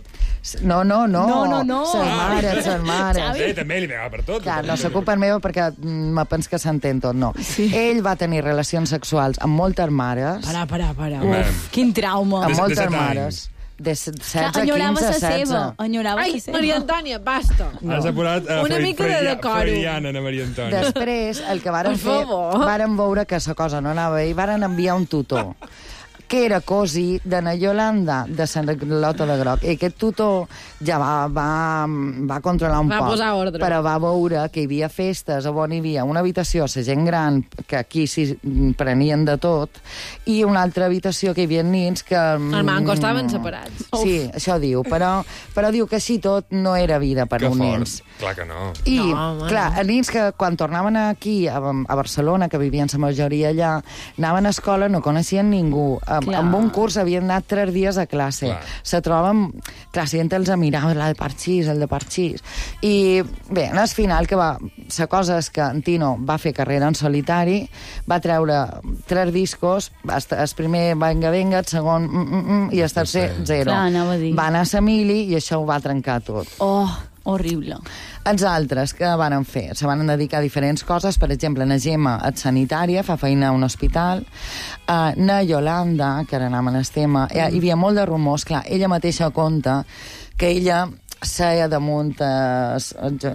Speaker 17: No, no, no.
Speaker 9: No, no, no.
Speaker 17: Ses mares, ses mares.
Speaker 6: Sí, també li pegava per tot.
Speaker 17: Clar, no s'ocupen meva perquè me pens que s'entén tot, no.
Speaker 9: Sí.
Speaker 17: Ell va tenir relacions sexuals amb moltes mares.
Speaker 9: Parà, parà, parà.
Speaker 6: Home.
Speaker 9: Uf, quin trauma.
Speaker 17: Amb
Speaker 6: De- de
Speaker 17: moltes
Speaker 6: set
Speaker 17: mares. De setze,
Speaker 9: Enyorava
Speaker 17: quinze,
Speaker 9: sa
Speaker 17: setze.
Speaker 9: seva. Enyorava
Speaker 5: Ai,
Speaker 9: sa seva.
Speaker 5: Maria Antònia, basta.
Speaker 6: Has apurat a
Speaker 5: Una mica de decoro.
Speaker 6: Freudiana, Ana Maria Antònia.
Speaker 17: Després, el que varen
Speaker 5: Per
Speaker 17: fer,
Speaker 5: favor.
Speaker 17: varen veure que la cosa no anava bé i varen enviar un tutor que era cosí de na Yolanda de Sant Lota de Groc. I aquest tutor ja va, va, va controlar un
Speaker 5: Va
Speaker 17: poc,
Speaker 5: posar ordre.
Speaker 17: però va veure que hi havia festes on hi havia una habitació a la gent gran, que aquí s'hi prenien de tot, i una altra habitació que hi havia nins que...
Speaker 5: Els mancos
Speaker 17: mm,
Speaker 5: estaven separats.
Speaker 17: Sí, això diu, però, però diu que així tot no era vida per
Speaker 6: Que
Speaker 17: un
Speaker 6: fort.
Speaker 17: nens.
Speaker 6: Clar que no.
Speaker 17: I,
Speaker 5: No, home,
Speaker 17: clar,
Speaker 5: no.
Speaker 17: els nens que quan tornaven aquí, a, a Barcelona, que vivien la majoria allà, anaven a escola, no coneixien ningú. Amb,
Speaker 9: Clar.
Speaker 17: amb un curs havien anat tres dies a classe.
Speaker 6: Clar.
Speaker 17: Se troben... Clar, la gent els mirava, la de Parxís, el de Parxís. I, bé, al final, que va... La cosa és que en Tino va fer carrera en solitari, va treure tres discos, el primer Venga Venga, el segon mm, mm, mm, i el tercer zero.
Speaker 9: Clar, anava a dir.
Speaker 17: Va anar a la mili i això ho va trencar tot.
Speaker 9: Oh, horrible.
Speaker 17: Els altres que van fer? Se van dedicar a diferents coses. Per exemple, na Gemma és sanitària, fa feina a un hospital. Uh, na Yolanda, que ara anàvem al tema, mm. hi havia molt de rumors. Clar, ella mateixa conta que ella seia damunt els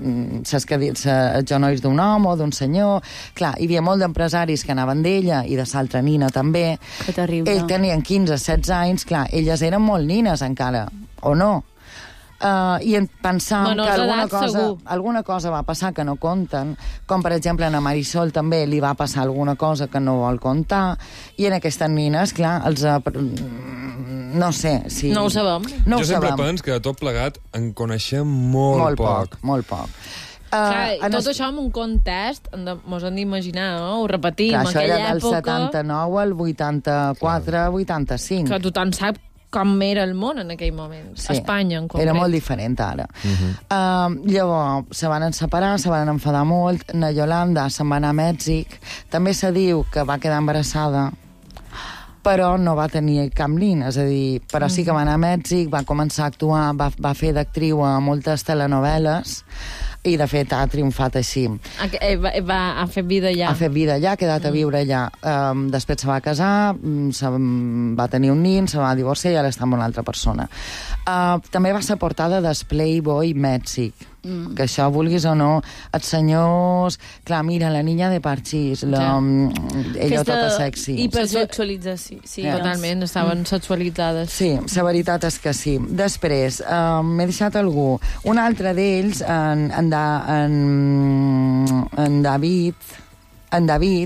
Speaker 17: genolls d'un home o d'un senyor. Clar, hi havia molt d'empresaris que anaven d'ella i de l'altra nina també.
Speaker 9: Que terrible.
Speaker 17: Ells tenien quinze setze anys, clar, elles eren molt nines encara, o no? Uh, i en pensàvem
Speaker 5: Menors
Speaker 17: que alguna
Speaker 5: d'edat,
Speaker 17: cosa,
Speaker 5: segur.
Speaker 17: alguna cosa va passar que no conten, com per exemple a Marisol també li va passar alguna cosa que no vol contar, i en aquestes nines, clar, els... Uh, no sé si...
Speaker 5: No ho sabem.
Speaker 17: No ho
Speaker 6: jo sempre
Speaker 17: sabem.
Speaker 6: pens que de tot plegat en coneixem molt,
Speaker 17: Molt
Speaker 6: poc.
Speaker 17: poc, molt poc.
Speaker 5: Clar,
Speaker 17: en
Speaker 5: tot
Speaker 17: es-
Speaker 5: això amb un context, hem de, mos hem d'imaginar, no? Ho repetim,
Speaker 17: Clar,
Speaker 5: en
Speaker 17: això
Speaker 5: aquella
Speaker 17: era del
Speaker 5: època...
Speaker 17: setanta-nou al vuitanta-quatre vuitanta-cinc.
Speaker 5: Que tothom sap com era el món en aquell moment.
Speaker 17: Sí,
Speaker 5: Espanya, en concret.
Speaker 17: era molt diferent ara.
Speaker 6: Uh -huh.
Speaker 17: Uh, llavors, se van separar, se van enfadar molt, na Yolanda se'n va anar a Mèxic, també se diu que va quedar embarassada, però no va tenir cap nin, és a dir, però sí que va anar a Mèxic, va començar a actuar, va, va fer d'actriu a moltes telenovel·les, i de fet ha triomfat així.
Speaker 5: Ah, que, eh, va, va, ha fet vida allà.
Speaker 17: Ha fet vida allà, ha quedat a viure allà. Um, després se va casar, mm, se, mm, va tenir un nin, se va divorciar i ara està amb una altra persona. Uh, també va ser portada del Playboy Mèxic, mm. que això, vulguis o no, els senyors... Clar, mira, la niña de Parxís, la,
Speaker 5: Ja.
Speaker 17: mm, ella
Speaker 9: Aquesta
Speaker 17: tota sexy.
Speaker 9: hipersexualització. Sí,
Speaker 17: Ja.
Speaker 5: Totalment, estaven sexualitzades.
Speaker 17: Sí, la veritat és que sí. Després, uh, m'he deixat algú. Un altre d'ells, en, en, da, en, en David... En David...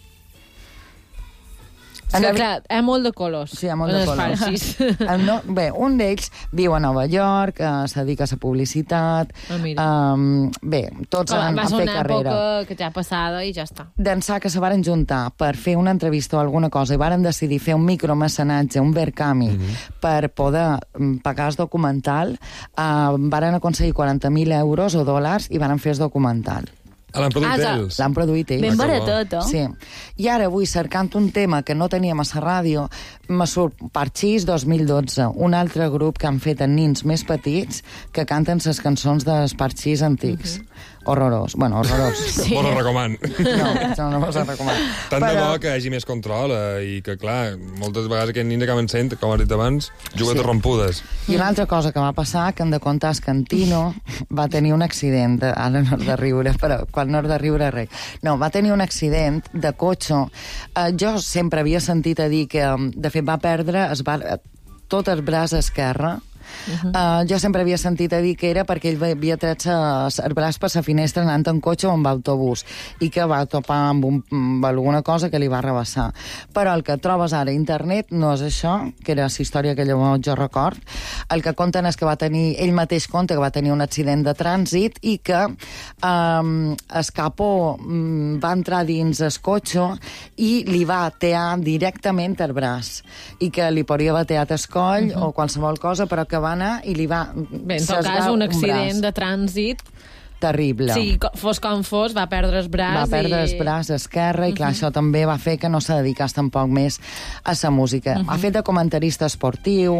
Speaker 5: Sí, clar, hi ha molt de colors.
Speaker 17: Sí, hi ha molt
Speaker 5: en
Speaker 17: de
Speaker 5: els
Speaker 17: colors.
Speaker 5: Parxís.
Speaker 17: El no, bé, un d'ells viu a Nova York, eh, se dedica a la publicitat.
Speaker 5: Ah, mira.
Speaker 17: Um, bé, tots
Speaker 5: Com,
Speaker 17: han,
Speaker 5: va
Speaker 17: han
Speaker 5: ser
Speaker 17: fet
Speaker 5: una
Speaker 17: carrera.
Speaker 5: època que ja passada i ja està.
Speaker 17: D'ençà que se varen juntar per fer una entrevista o alguna cosa i varen decidir fer un micromecenatge, un Verkami, mm -hmm. per poder mm, pagar el documental, uh, varen aconseguir quaranta mil euros o dòlars i varen fer el documental.
Speaker 6: Ah, l'han produït
Speaker 17: Ah,
Speaker 6: ells?
Speaker 17: L'han produït ells.
Speaker 9: Ben baratet, eh?
Speaker 17: Sí. I ara avui, cercant un tema que no teníem a la ràdio, me surt Parxís dos mil dotze, un altre grup que han fet en nins més petits que canten les cançons dels Parxís antics. Uh -huh. Horrorós. Bueno, horrorós.
Speaker 6: Sí. Vos ho recoman.
Speaker 17: No, no, no vos ho recoman.
Speaker 6: Tant de
Speaker 17: Però-
Speaker 6: bo que hi hagi més control eh, i que, clar, moltes vegades aquests nins acaben sent, com has dit abans, juguetes
Speaker 17: Sí.
Speaker 6: rompudes.
Speaker 17: I una altra cosa que va passar, que hem de contar, és que en Tino va tenir un accident, ara no has de riure, però quan no has de riure res. No, va tenir un accident de cotxe. Uh, jo sempre havia sentit a dir que, um, de fet, va perdre es va, tot el braç esquerre. Uh -huh. uh, jo sempre havia sentit a dir que era perquè ell havia tret el braç per la finestra anant en cotxe o amb autobús i que va topar amb, un, amb alguna cosa que li va rebassar. Però el que trobes ara a internet no és això, que era la història que llavors jo record. El que conten és que va tenir, ell mateix conta que va tenir un accident de trànsit i que um, el capó um, va entrar dins el cotxe i li va tear directament el braç i que li podria haver teat el coll uh -huh. o qualsevol cosa, però que va anar i li va...
Speaker 5: Bé, en tot cas, un accident de trànsit
Speaker 17: terrible.
Speaker 5: Sí, co- fos com fos, va perdre el braç.
Speaker 17: Va perdre
Speaker 5: i...
Speaker 17: el braç esquerre i, clar,
Speaker 5: Mhm.
Speaker 17: això també va fer que no se dedicés tampoc més a la música.
Speaker 5: Mhm.
Speaker 17: Ha fet de comentarista esportiu,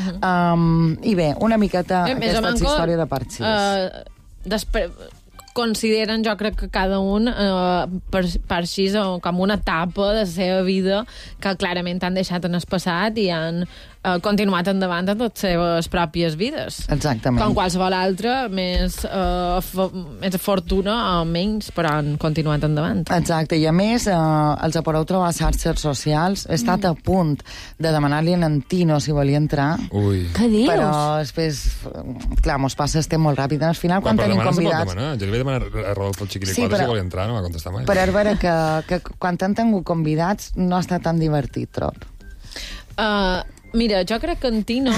Speaker 17: um, i bé, una miqueta
Speaker 5: Eh, més o
Speaker 17: aquesta
Speaker 5: manco,
Speaker 17: història de Parxís.
Speaker 5: Uh, després consideren, jo crec que cada un uh, per, per així com una etapa de la seva vida que clarament han deixat en el passat i han uh, continuat endavant en les seves pròpies vides.
Speaker 17: Exactament.
Speaker 5: Com qualsevol altre, més, uh, f- més fortuna o menys, però han continuat endavant.
Speaker 17: Exacte, i a més, eh, els podeu trobar a xarxes socials. He estat
Speaker 5: Mm.
Speaker 17: a punt de demanar-li a en Tino si volia entrar.
Speaker 6: Ui.
Speaker 9: Què dius?
Speaker 17: Però després, eh, clar, mos passa el temps molt ràpid. Al final, quan
Speaker 6: Però
Speaker 17: tenim
Speaker 6: demanar se pot
Speaker 17: convidats...
Speaker 6: demanar. Jo li vaig demanar a Rodolfo el Chiquilicuatre
Speaker 17: Sí, però-
Speaker 6: si volia entrar, no va contestar mai.
Speaker 17: Però és vera que, que quan han tingut convidats no ha estat tan divertit, trob.
Speaker 5: Uh, mira, jo crec que en Tino...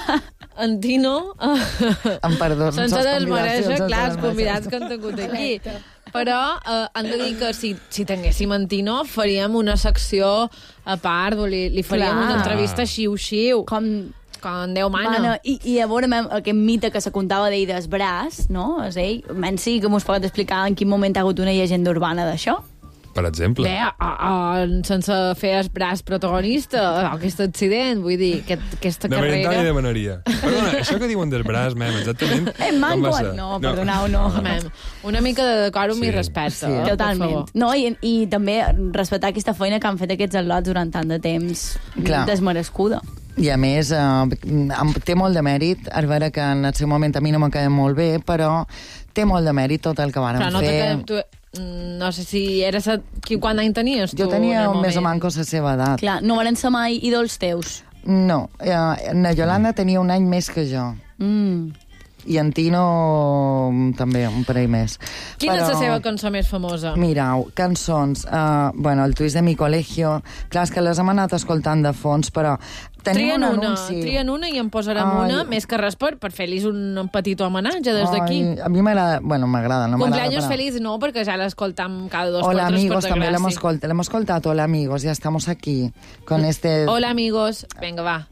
Speaker 5: en Tino... Uh,
Speaker 17: Em perdó,
Speaker 5: sense
Speaker 17: els
Speaker 5: desmereixer,
Speaker 17: convidats,
Speaker 5: clar,
Speaker 17: sense
Speaker 5: els convidats que han tingut aquí. Però uh, han de dir que si, si tinguéssim en Tino faríem una secció a part, li, li faríem
Speaker 9: Clar.
Speaker 5: una entrevista xiu-xiu.
Speaker 9: Com...
Speaker 5: Com Déu mana.
Speaker 9: Bueno, i, I a veure mem, aquest mite que se contava d'ell del braç, no? És ell, menys sí que mos pot explicar en quin moment ha hagut una llegenda urbana d'això.
Speaker 6: Per exemple.
Speaker 5: Bé, a, a, sense fer el braç protagonista, aquest accident, vull dir, aquest, aquesta
Speaker 6: De veritat
Speaker 5: carrera...
Speaker 6: li demanaria. Perdona, això que diuen del braç, mem, exactament...
Speaker 9: Eh,
Speaker 6: com
Speaker 9: manco,
Speaker 6: va ser?
Speaker 9: no, perdoneu, no.
Speaker 5: Mem, una mica de decòrum
Speaker 6: Sí,
Speaker 5: i respecte,
Speaker 6: sí.
Speaker 5: eh, per
Speaker 9: Totalment.
Speaker 5: favor.
Speaker 9: No, i, I també respectar aquesta feina que han fet aquests al·lots durant tant de temps
Speaker 17: Clar.
Speaker 9: desmerescuda.
Speaker 17: I a més, eh, em- té molt de mèrit, és vera que en el seu moment a mi no me queda molt bé, però té molt de mèrit tot el que vàrem
Speaker 5: Però no,
Speaker 17: fer.
Speaker 5: te, tu, mm, no sé si eres... A, qui, quant any tenies tu?
Speaker 17: Jo tenia
Speaker 5: en el
Speaker 17: més o
Speaker 5: moment?
Speaker 17: manco la seva edat.
Speaker 9: Clar, no van ser mai ídols teus.
Speaker 17: No, eh, na Yolanda tenia un any més que jo.
Speaker 9: Mm.
Speaker 17: I en Tino mm, també, un parell més.
Speaker 5: Quina és
Speaker 17: Però-
Speaker 5: la seva cançó més famosa?
Speaker 17: Mirau, cançons. Uh, bueno, el twist de mi colegio. Clar, és que les hem anat escoltant de fons, però tenim
Speaker 5: Trien
Speaker 17: un
Speaker 5: una,
Speaker 17: anunci.
Speaker 5: trien una i en posarem
Speaker 17: Ai.
Speaker 5: una, més que res per, per fer-los un petit homenatge des d'aquí.
Speaker 17: Ai, a mi m'agrada, bueno, m'agrada, no m'agrada.
Speaker 5: Cumpleaños
Speaker 17: però-
Speaker 5: feliz no, perquè ja l'escoltam cada dos
Speaker 17: Hola
Speaker 5: per tres,
Speaker 17: amigos,
Speaker 5: per
Speaker 17: també l'hem
Speaker 5: desgràcia.
Speaker 17: escoltat, l'hem escoltat. Hola amigos, ya estamos aquí. Con este...
Speaker 5: Hola amigos, venga va.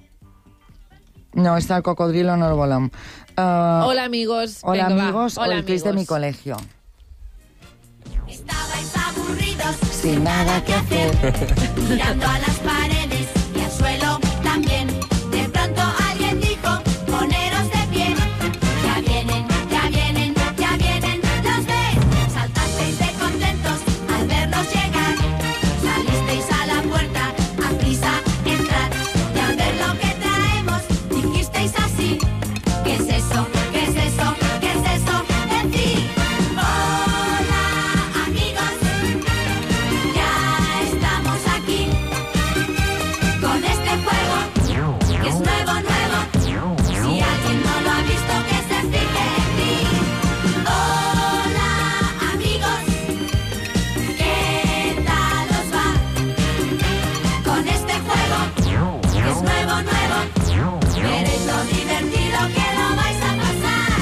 Speaker 17: No, está el cocodrilo, no lo volem. Uh,
Speaker 5: Hola amigos,
Speaker 17: Hola
Speaker 5: venga
Speaker 17: amigos,
Speaker 5: va.
Speaker 17: o
Speaker 5: Hola
Speaker 17: el twist de mi
Speaker 5: amigos.
Speaker 17: colegio.
Speaker 18: Estabais aburridos,
Speaker 17: Sin nada que hacer.
Speaker 18: mirando a las paredes y al suelo también. De pronto alguien dijo, poneros de pie. Ya vienen, ya vienen, ya vienen los de. Saltasteis de contentos al vernos llegar. Salisteis a la puerta, a prisa entrar. Y al ver lo que traemos, dijisteis así. ¿Qué es eso? ¿Qué es eso? ¿Qué es eso? Decir, hola amigos, ya estamos aquí. Con este juego, que es nuevo, nuevo. Si alguien no lo ha visto, que se fije en mí. Hola amigos, ¿qué tal os va? Con este juego, que es nuevo, nuevo. Veréis lo divertido que lo vais a pasar.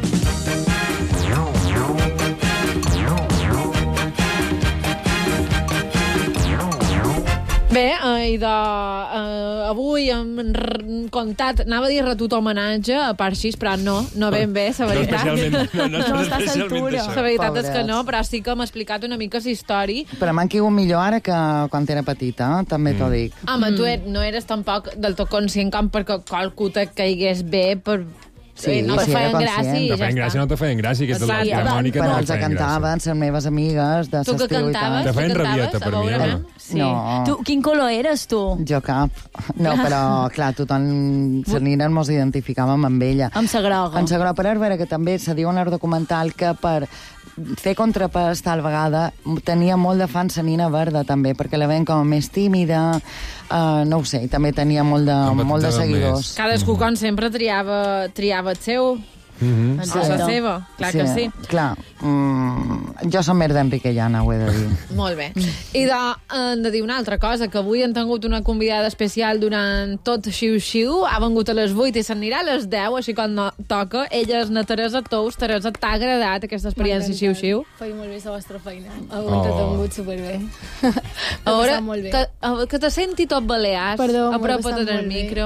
Speaker 5: Bé, eh, i de, eh, avui hem r- contat, anava a dir retut homenatge a Parxís, però no, no ben bé, la veritat.
Speaker 6: especialment, no, no, no
Speaker 5: està a
Speaker 6: especialment
Speaker 5: l'altura.
Speaker 6: això.
Speaker 5: La veritat és que
Speaker 17: Pobrets.
Speaker 5: no, però sí que hem explicat una mica la història.
Speaker 17: Però m'han caigut millor ara que quan era petita, eh? també t'ho dic.
Speaker 5: Home, tu et, no eres tampoc del tot conscient com perquè qualcú te caigués bé per...
Speaker 17: Sí,
Speaker 5: eh, no
Speaker 17: sí,
Speaker 5: te
Speaker 17: era
Speaker 5: feien
Speaker 17: conscient.
Speaker 5: gràcia i
Speaker 6: Te
Speaker 5: ja
Speaker 6: feien
Speaker 5: està.
Speaker 6: gràcia, no te feien gràcia, aquestes
Speaker 5: Exacte.
Speaker 6: les harmòniques
Speaker 17: Però
Speaker 6: no
Speaker 17: els
Speaker 6: te feien gràcia.
Speaker 17: cantaven les meves amigues de
Speaker 5: Tu que
Speaker 17: l'estiu i tal.
Speaker 5: cantaves?
Speaker 6: Te feien
Speaker 5: Tu cantaves?
Speaker 6: rabieta, per
Speaker 5: A
Speaker 6: mi,
Speaker 5: veure,
Speaker 6: home.
Speaker 5: mem? Sí.
Speaker 17: No,
Speaker 9: Tu, quin color eres, tu?
Speaker 17: jo cap. No, però, clar, tothom, la Nina mos identificàvem amb ella.
Speaker 9: Amb sa groga.
Speaker 17: Amb sa groga, però és vera que també se diu en el documental que per fer contrapàs tal vegada tenia molt de fans la Nina Verda també, perquè la veien com més tímida, uh, no ho sé, i també tenia molt de, molt de seguidors.
Speaker 5: Cadascú, com sempre, triava, triava el seu.
Speaker 6: Mm
Speaker 5: O la seva, clar que sí.
Speaker 17: Clar, mm, jo som més d'Enrique Llana, ho he de dir.
Speaker 5: Molt bé. I de, hem de dir una altra cosa, que avui hem tingut una convidada especial durant tot xiu-xiu, ha vengut a les vuit i s'anirà a les deu, així com no toca. Ella és na Teresa Tous. Teresa, t'ha agradat aquesta experiència xiu-xiu?
Speaker 19: Feia molt bé la vostra feina. Heu
Speaker 5: Oh.
Speaker 19: entretingut superbé.
Speaker 5: A veure,
Speaker 19: molt bé.
Speaker 5: que, a- que te senti tot balears.
Speaker 19: Perdó, m'ho he
Speaker 5: apropa't
Speaker 19: passat
Speaker 5: en el
Speaker 19: molt bé.
Speaker 5: micro.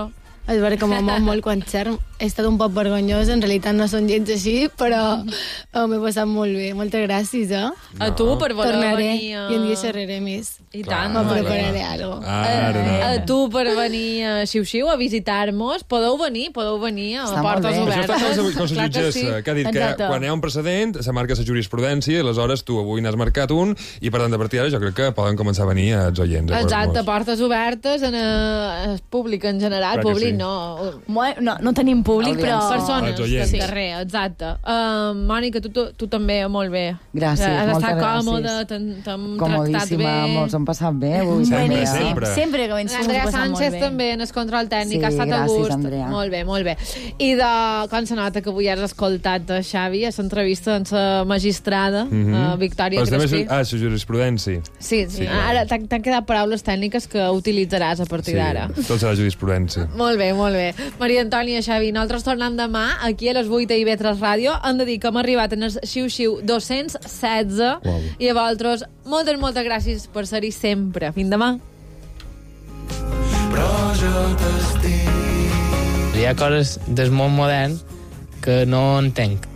Speaker 19: és vera que m'ho mou molt quan xerro. He estat un poc vergonyosa, en realitat no són gens així, però oh, m'he passat molt bé. Moltes gràcies, eh?
Speaker 5: A tu, per voler
Speaker 19: Tornaré,
Speaker 5: venir a...
Speaker 19: i un dia xerraré més.
Speaker 5: I tant.
Speaker 19: Me prepararé alguna cosa.
Speaker 5: A, a tu per venir a Xiu-Xiu a visitar-nos. Podeu venir, podeu venir a portes obertes.
Speaker 6: Això fa com la jutgessa, que ha dit
Speaker 5: Exacte.
Speaker 6: que quan hi ha un precedent se marca la jurisprudència i aleshores tu avui n'has marcat un i per tant de partir d'ara jo crec que poden començar a venir els oients. A
Speaker 5: Exacte, portes obertes en el públic en general.
Speaker 6: Clar que
Speaker 5: Públic
Speaker 6: sí.
Speaker 5: no...
Speaker 9: No, no tenim públic, però...
Speaker 5: Persones
Speaker 6: oients.
Speaker 5: del carrer, exacte. Uh, Mònica, tu, tu, tu també, molt bé.
Speaker 17: Gràcies,
Speaker 5: Has
Speaker 17: moltes
Speaker 5: estat
Speaker 17: gràcies.
Speaker 5: còmoda, t'hem t'hem tractat
Speaker 17: Comodíssima,
Speaker 5: bé.
Speaker 17: molts han passat bé. Avui també, eh?
Speaker 9: Sempre. Sempre que vens
Speaker 5: Andrea Sánchez també en el control tècnic,
Speaker 17: Sí,
Speaker 5: ha estat a
Speaker 17: gràcies,
Speaker 5: gust.
Speaker 17: Andrea.
Speaker 5: Molt bé, molt bé. I de, com se nota que avui has escoltat a Xavi a l'entrevista amb la magistrada,
Speaker 6: Mhm.
Speaker 5: uh, Victòria
Speaker 6: Els temes-
Speaker 5: Crespí.
Speaker 6: Ah, la jurisprudència.
Speaker 5: Sí, sí. Ara t'han t'han quedat paraules tècniques que utilitzaràs a partir d'ara.
Speaker 6: Tot serà jurisprudència.
Speaker 5: Molt bé, molt bé. Maria Antònia, Xavi, nosaltres tornem demà aquí a les vuit a I V tres Ràdio. Hem de dir que hem arribat en el Xiu-Xiu dos-cents setze
Speaker 6: Wow.
Speaker 5: i a vosaltres moltes, moltes gràcies per ser-hi sempre. Fins demà.
Speaker 7: Però jo t'estic.
Speaker 13: Hi ha coses del món modern que no entenc.